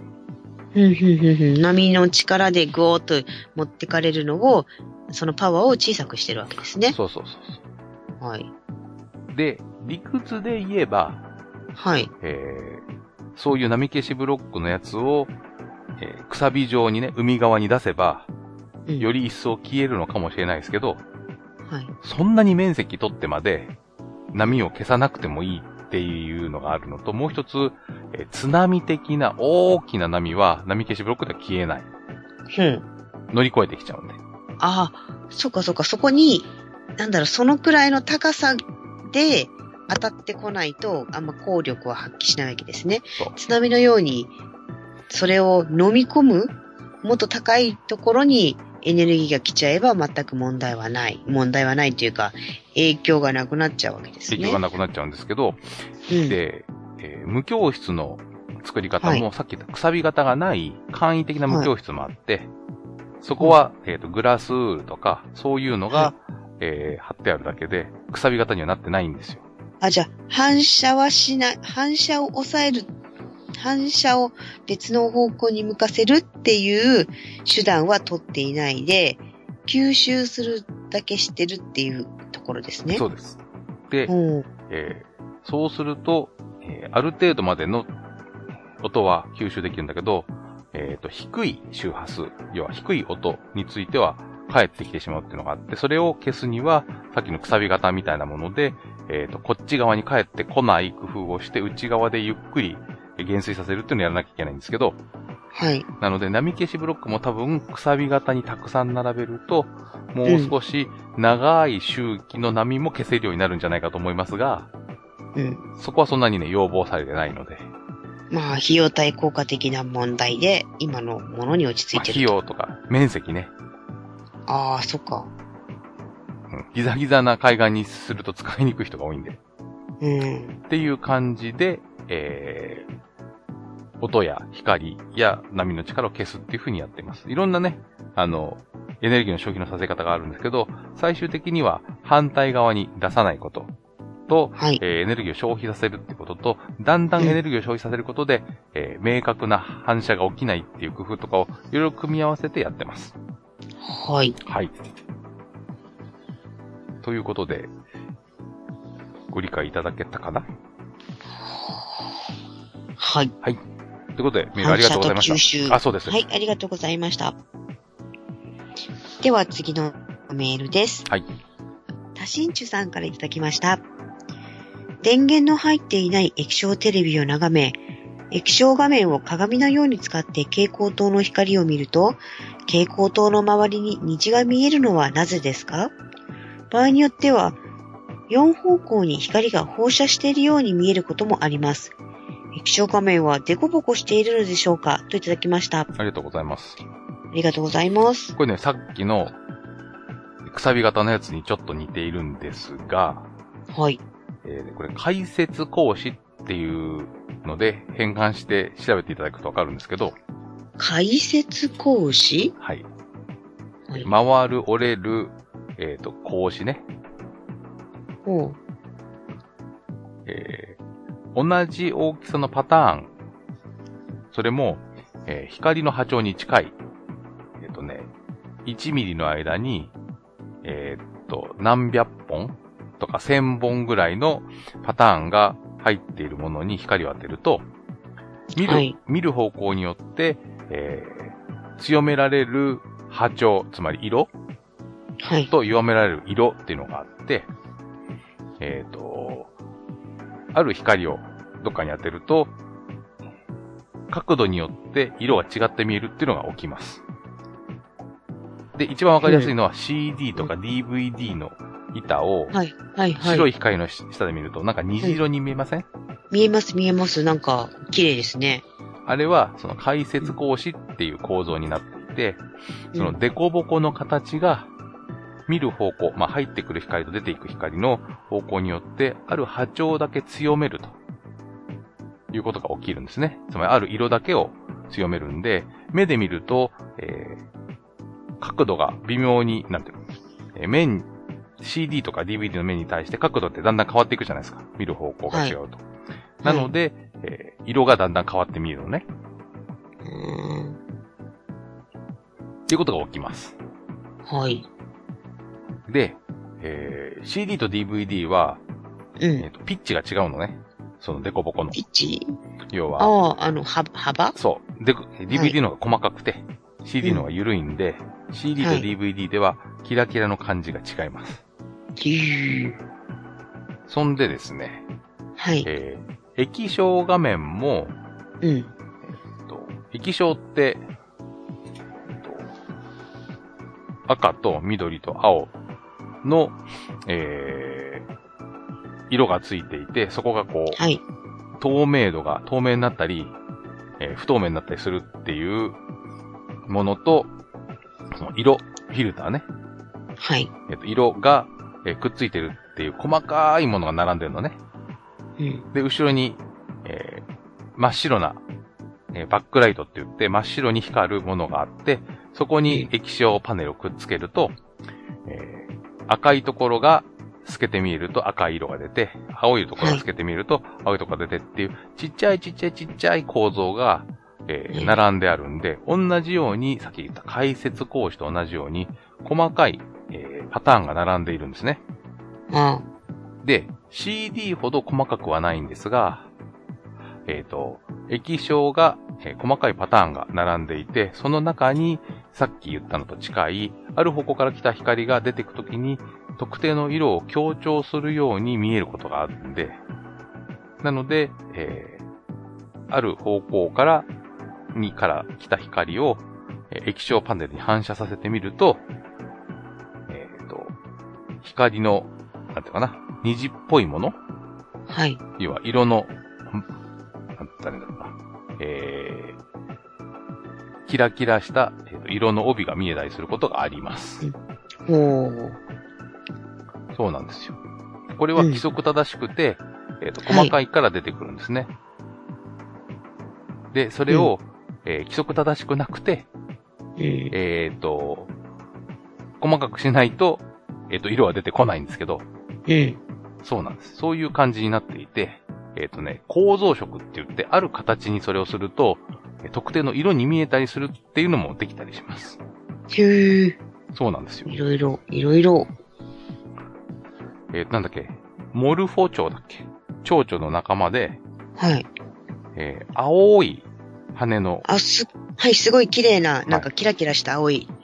波の力でゴーっと持ってかれるのを、そのパワーを小さくしてるわけですね。
そうそうそう
そう。はい。
で、理屈で言えば、
はい。
えー、そういう波消しブロックのやつを、えー、くさび状にね、海側に出せば、うん、より一層消えるのかもしれないですけど、
はい。
そんなに面積取ってまで波を消さなくてもいいっていうのがあるのと、もう一つ、えー、津波的な大きな波は波消しブロックでは消えない。
うん。
乗り越えてきちゃうんで。
ああ、そっかそっか、そこに、なんだろう、そのくらいの高さで、当たってこないと、あんま効力は発揮しないわけですね。津波のように、それを飲み込む、もっと高いところにエネルギーが来ちゃえば全く問題はない。問題はないというか、影響がなくなっちゃうわけですね。
影響がなくなっちゃうんですけど、うん、で、えー、無教室の作り方も、はい、さっき言ったくさび型がない簡易的な無教室もあって、はい、そこは、うん、えっと、グラスウールとか、そういうのが、はい、えー、貼ってあるだけで、くさび型にはなってないんですよ。
あ、じゃあ、反射はしない、反射を抑える、反射を別の方向に向かせるっていう手段は取っていないで、吸収するだけしてるっていうところですね。
そうです。で、えー、そうすると、えー、ある程度までの音は吸収できるんだけど、えっと、低い周波数、要は低い音については返ってきてしまうっていうのがあって、それを消すには、さっきのくさび型みたいなもので、えっと、こっち側に帰ってこない工夫をして、内側でゆっくり減衰させるっていうのをやらなきゃいけないんですけど、
はい。
なので、波消しブロックも多分、くさび型にたくさん並べると、もう少し長い周期の波も消せるようになるんじゃないかと思いますが、
うん。
そこはそんなにね、要望されてないので。
まあ、費用対効果的な問題で、今のものに落ち着いてると。
まあ、費用とか、面積ね。
ああ、そっか。
うん。ギザギザな海岸にすると使いにくい人が多いんで。
うん。
っていう感じで、えー、音や光や波の力を消すっていう風にやっています。いろんなね、あの、エネルギーの消費のさせ方があるんですけど、最終的には反対側に出さないことと、
はい、
えー、エネルギーを消費させるってことと、だんだんエネルギーを消費させることで、うん、えー、明確な反射が起きないっていう工夫とかをいろいろ組み合わせてやってます。
はい。
はい。ということで、ご理解いただけたかな？
はい。
はい。ということで、メールありがとうございました。あ、そうです。
はい、ありがとうございました。では次のメールです。
はい。
多心中さんからいただきました。電源の入っていない液晶テレビを眺め、液晶画面を鏡のように使って蛍光灯の光を見ると、蛍光灯の周りに虹が見えるのはなぜですか？場合によっては、よん方向に光が放射しているように見えることもあります。液晶画面はデコボコしているのでしょうか？といただきました。あ
りがとうございます。
ありがとうございます。
これね、さっきのくさび型のやつにちょっと似ているんですが、
はい。
えー、これ解説格子っていうので変換して調べていただくとわかるんですけど、
解説格子？
はい。はい、回る、折れる、えっと、格子ね。
おう。
えー、同じ大きさのパターン。それも、えー、光の波長に近い。えっとね、いちミリの間に、えー、っと、何百本とか千本ぐらいのパターンが入っているものに光を当てると、見る、はい、見る方向によって、えー、強められる波長、つまり色、はい、と弱められる色っていうのがあって、えっと、ある光をどっかに当てると、角度によって色が違って見えるっていうのが起きます。で、一番わかりやすいのは シーディー とか ディーブイディー の板を、
はいはいはい、
白い光の下で見ると、なんか虹色に見えません？うん、
見えます見えます。なんか、綺麗ですね。
あれは、その解説格子っていう構造になっていて、そのデコボコの形が、見る方向、まあ、入ってくる光と出ていく光の方向によって、ある波長だけ強めるということが起きるんですね。つまり、ある色だけを強めるんで、目で見ると、えー、角度が微妙に、なんていうの、えー、面、シーディー とか ディーブイディー の面に対して角度ってだんだん変わっていくじゃないですか。見る方向が違うと。はい、なので、えー、色がだんだん変わって見えるのね。うーん。っていうことが起きます。
はい。
で、えー、シーディー と ディーブイディー は、うん、えーと、ピッチが違うのね。そのデコボコの。
ピッチ？
要は。
ああ、あの、幅？
そう。で、ディーブイディー の方が細かくて、はい、シーディー の方が緩いんで、うん、シーディー と ディーブイディー では、キラキラの感じが違います。
へー。
そんでですね。
はい。
えー、液晶画面も、
うん。え
っと、液晶って、えっと、赤と緑と青の、えー、色がついていて、そこがこう、
はい、
透明度が透明になったり、えー、不透明になったりするっていうものと、その色、フィルターね。
はい。
えっと、色が、えー、くっついてるっていう細かいものが並んでるのね。
うん、
で、後ろに、えー、真っ白な、えー、バックライトって言って真っ白に光るものがあって、そこに液晶パネルをくっつけると、えー、赤いところが透けて見えると赤い色が出て、青いところが透けて見えると青いところが出てっていう、ちっちゃいちっちゃいちっちゃい構造が、えー、並んであるんで、同じように、さっき言った解説格子と同じように、細かい、えー、パターンが並んでいるんですね。
うん。
で、シーディー ほど細かくはないんですが、えっと、液晶が、えー、細かいパターンが並んでいて、その中に、さっき言ったのと近い、ある方向から来た光が出てくときに、特定の色を強調するように見えることがあるんで、なので、えー、ある方向からにから来た光を、えー、液晶パネルに反射させてみると、えっと、光の、なんていうかな、虹っぽいもの？
はい。
要は色の、なんて言ったらいいんだろうな。えー、キラキラした、えー、色の帯が見えたりすることがあります。
うん、おー。
そうなんですよ。これは規則正しくて、うん、えっと、細かいから出てくるんですね。はい、で、それを、うん、えー、規則正しくなくて、うん、えっと、細かくしないと、えっと、色は出てこないんですけど、
うん、
そうなんです。そういう感じになっていて、えっとね、構造色って言って、ある形にそれをすると、特定の色に見えたりするっていうのもできたりします。
へー。
そうなんですよ。
いろいろ、いろいろ。
えー、なんだっけ、モルフォチョウだっけ、蝶々の仲間で、
はい。
えー、青い羽の。
あ、す、はい、すごい綺麗な、なんかキラキラした青い。はい、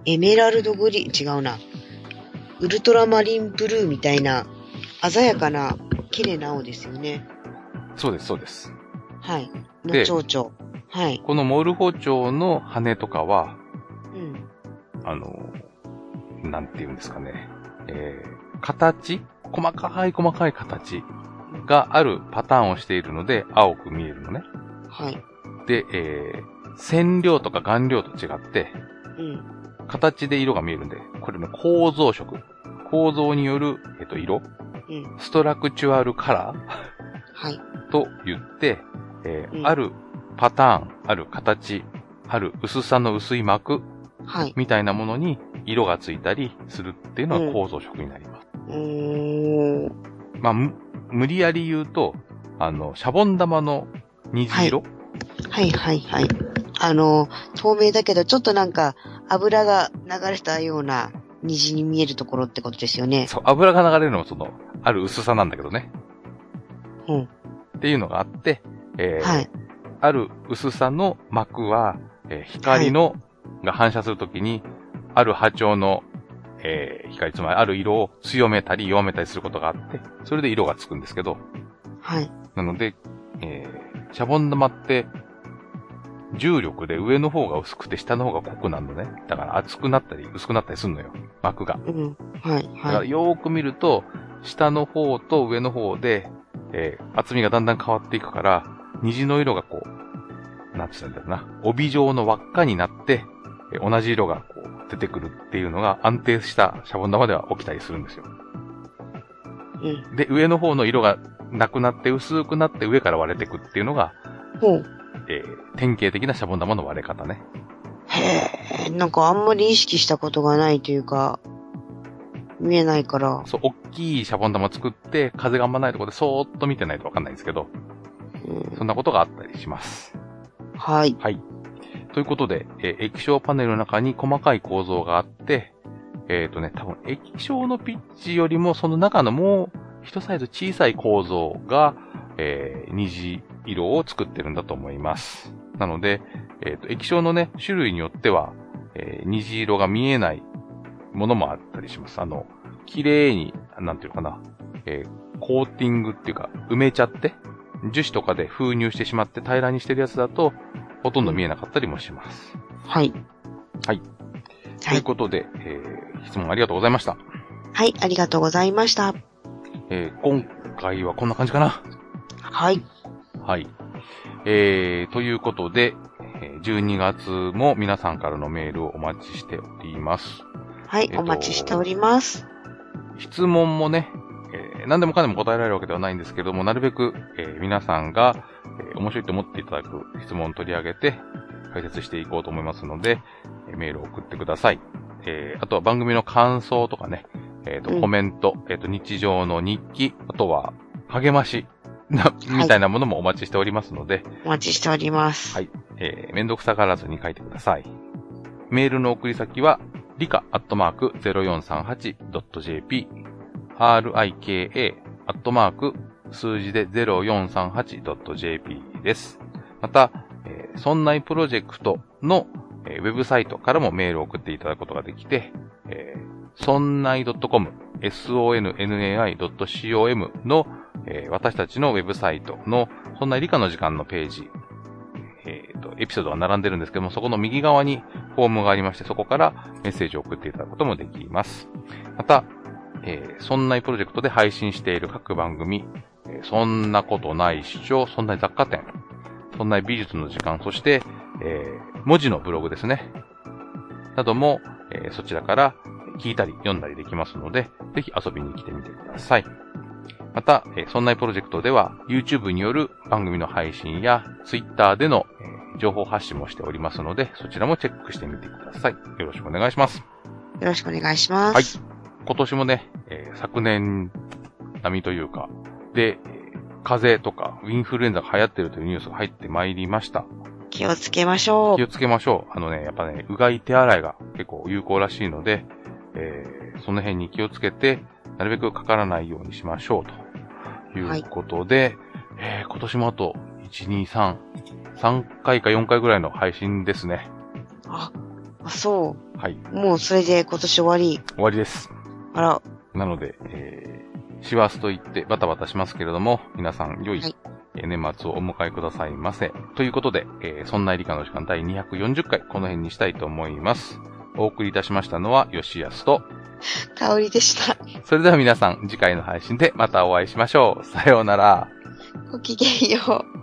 エメラルドグリーン、違うな。ウルトラマリンブルーみたいな、鮮やかな、綺麗な青ですよね。
そうです、そうです。
はい。の蝶々。はい。
このモルフォチョウの羽とかは、
うん。
あの、なんて言うんですかね。えー、形？細かい細かい形があるパターンをしているので、青く見えるのね。
はい。
で、えー、染料とか顔料と違って、
うん。
形で色が見えるんで、これの構造色。構造による、えっと、色。
うん。
ストラクチュアルカラー。
はい。
と言って、えーうん、
あ
るパターン、ある形、ある薄さの薄い膜。
はい。
みたいなものに色がついたりするっていうのが構造色になります。
うーん。
まあ、無理やり言うと、あの、シャボン玉の虹色、
はい、はいはいはい。あの、透明だけどちょっとなんか油が流れたような虹に見えるところってことですよね。
そう、油が流れるのもその、ある薄さなんだけどね。
うん。
っていうのがあって、えー、
はい。
ある薄さの膜は、えー、光の、はいが反射するときに、ある波長の、えー、光、つまりある色を強めたり弱めたりすることがあって、それで色がつくんですけど。
はい。
なので、えー、シャボン玉って、重力で上の方が薄くて下の方が濃くなるのね。だから厚くなったり薄くなったりするのよ。膜が。
うん。はい。はい。
だからよーく見ると、下の方と上の方で、えー、厚みがだんだん変わっていくから、虹の色がこう、なんて言うんだろうな。帯状の輪っかになって、同じ色がこう出てくるっていうのが安定したシャボン玉では起きたりするんですよ。
うん、
で、上の方の色がなくなって薄くなって上から割れていくっていうのが、
うん
えー、典型的なシャボン玉の割れ方ね。
へー、なんかあんまり意識したことがないというか、見えないから。
そう、大きいシャボン玉作って、風があんまないところでそーっと見てないとわかんないんですけど、うん、そんなことがあったりします。
はい。
はい。ということで、えー、液晶パネルの中に細かい構造があって、えっとね、多分液晶のピッチよりもその中のもう一サイズ小さい構造が、えー、虹色を作ってるんだと思います。なので、えっと、液晶のね、種類によっては、えー、虹色が見えないものもあったりします。あの、綺麗に、なんていうのかな、えー、コーティングっていうか、埋めちゃって、樹脂とかで封入してしまって平らにしてるやつだと、ほとんど見えなかったりもします。
はい。
はい。ということで、えー、質問ありがとうございました。
はい、ありがとうございました。
えー、今回はこんな感じかな。
はい。
はい。えー、ということで、じゅうにがつも皆さんからのメールをお待ちしております。
はい、えー、お待ちしております。
質問もね、えー、何でもかんでも答えられるわけではないんですけども、なるべく、えー、皆さんが、えー、面白いと思っていただく質問を取り上げて解説していこうと思いますので、えー、メールを送ってください。えー、あとは番組の感想とかね、えっと、コメント、えっと、日常の日記、あとは励ましな、みたいなものもお待ちしておりますので、
お待ちしております。
はい。えー、めんどくさがらずに書いてください。メールの送り先は、リカアットマーク ゼロよんさんはちドットジェーピー、アールアイケーエー アットマーク数字で ゼロよんさんはちドットジェーピー です。また、えー、そんないプロジェクトの、えー、ウェブサイトからもメールを送っていただくことができて、えー、そんない .com、ソンナイ ドットコム の、えー、私たちのウェブサイトのそんない理科の時間のページえっと、エピソードが並んでるんですけども、そこの右側にフォームがありまして、そこからメッセージを送っていただくこともできます。また、えー、そんないプロジェクトで配信している各番組、えー、そんなことない視聴、そんない雑貨店、そんない美術の時間、そして、えー、文字のブログですね。なども、えー、そちらから聞いたり読んだりできますので、ぜひ遊びに来てみてください。また、えー、そんないプロジェクトでは YouTube による番組の配信や Twitter での、えー、情報発信もしておりますので、そちらもチェックしてみてください。よろしくお願いします。
よろしくお願いします。
はい。今年もね、えー、昨年並みというか、で、風邪とかインフルエンザが流行っているというニュースが入ってまいりました。
気をつけましょう。
気をつけましょう。あのね、やっぱね、うがい手洗いが結構有効らしいので、えー、その辺に気をつけて、なるべくかからないようにしましょうということで、はい、えー、今年もあといち、に、さん、さんかいかよんかいぐらいの配信ですね。
あ、あそう。
はい。
もうそれで今年終わり。
終わりです。
あら。
なので、えー、師走と言ってバタバタしますけれども、皆さん良い、はい、年末をお迎えくださいませ。ということで、えー、そんない理科の時間第にひゃくよんじゅっかい、この辺にしたいと思います。お送りいたしましたのは、吉安と、
かおりでした。
それでは皆さん、次回の配信でまたお会いしましょう。さようなら。
ごきげんよう。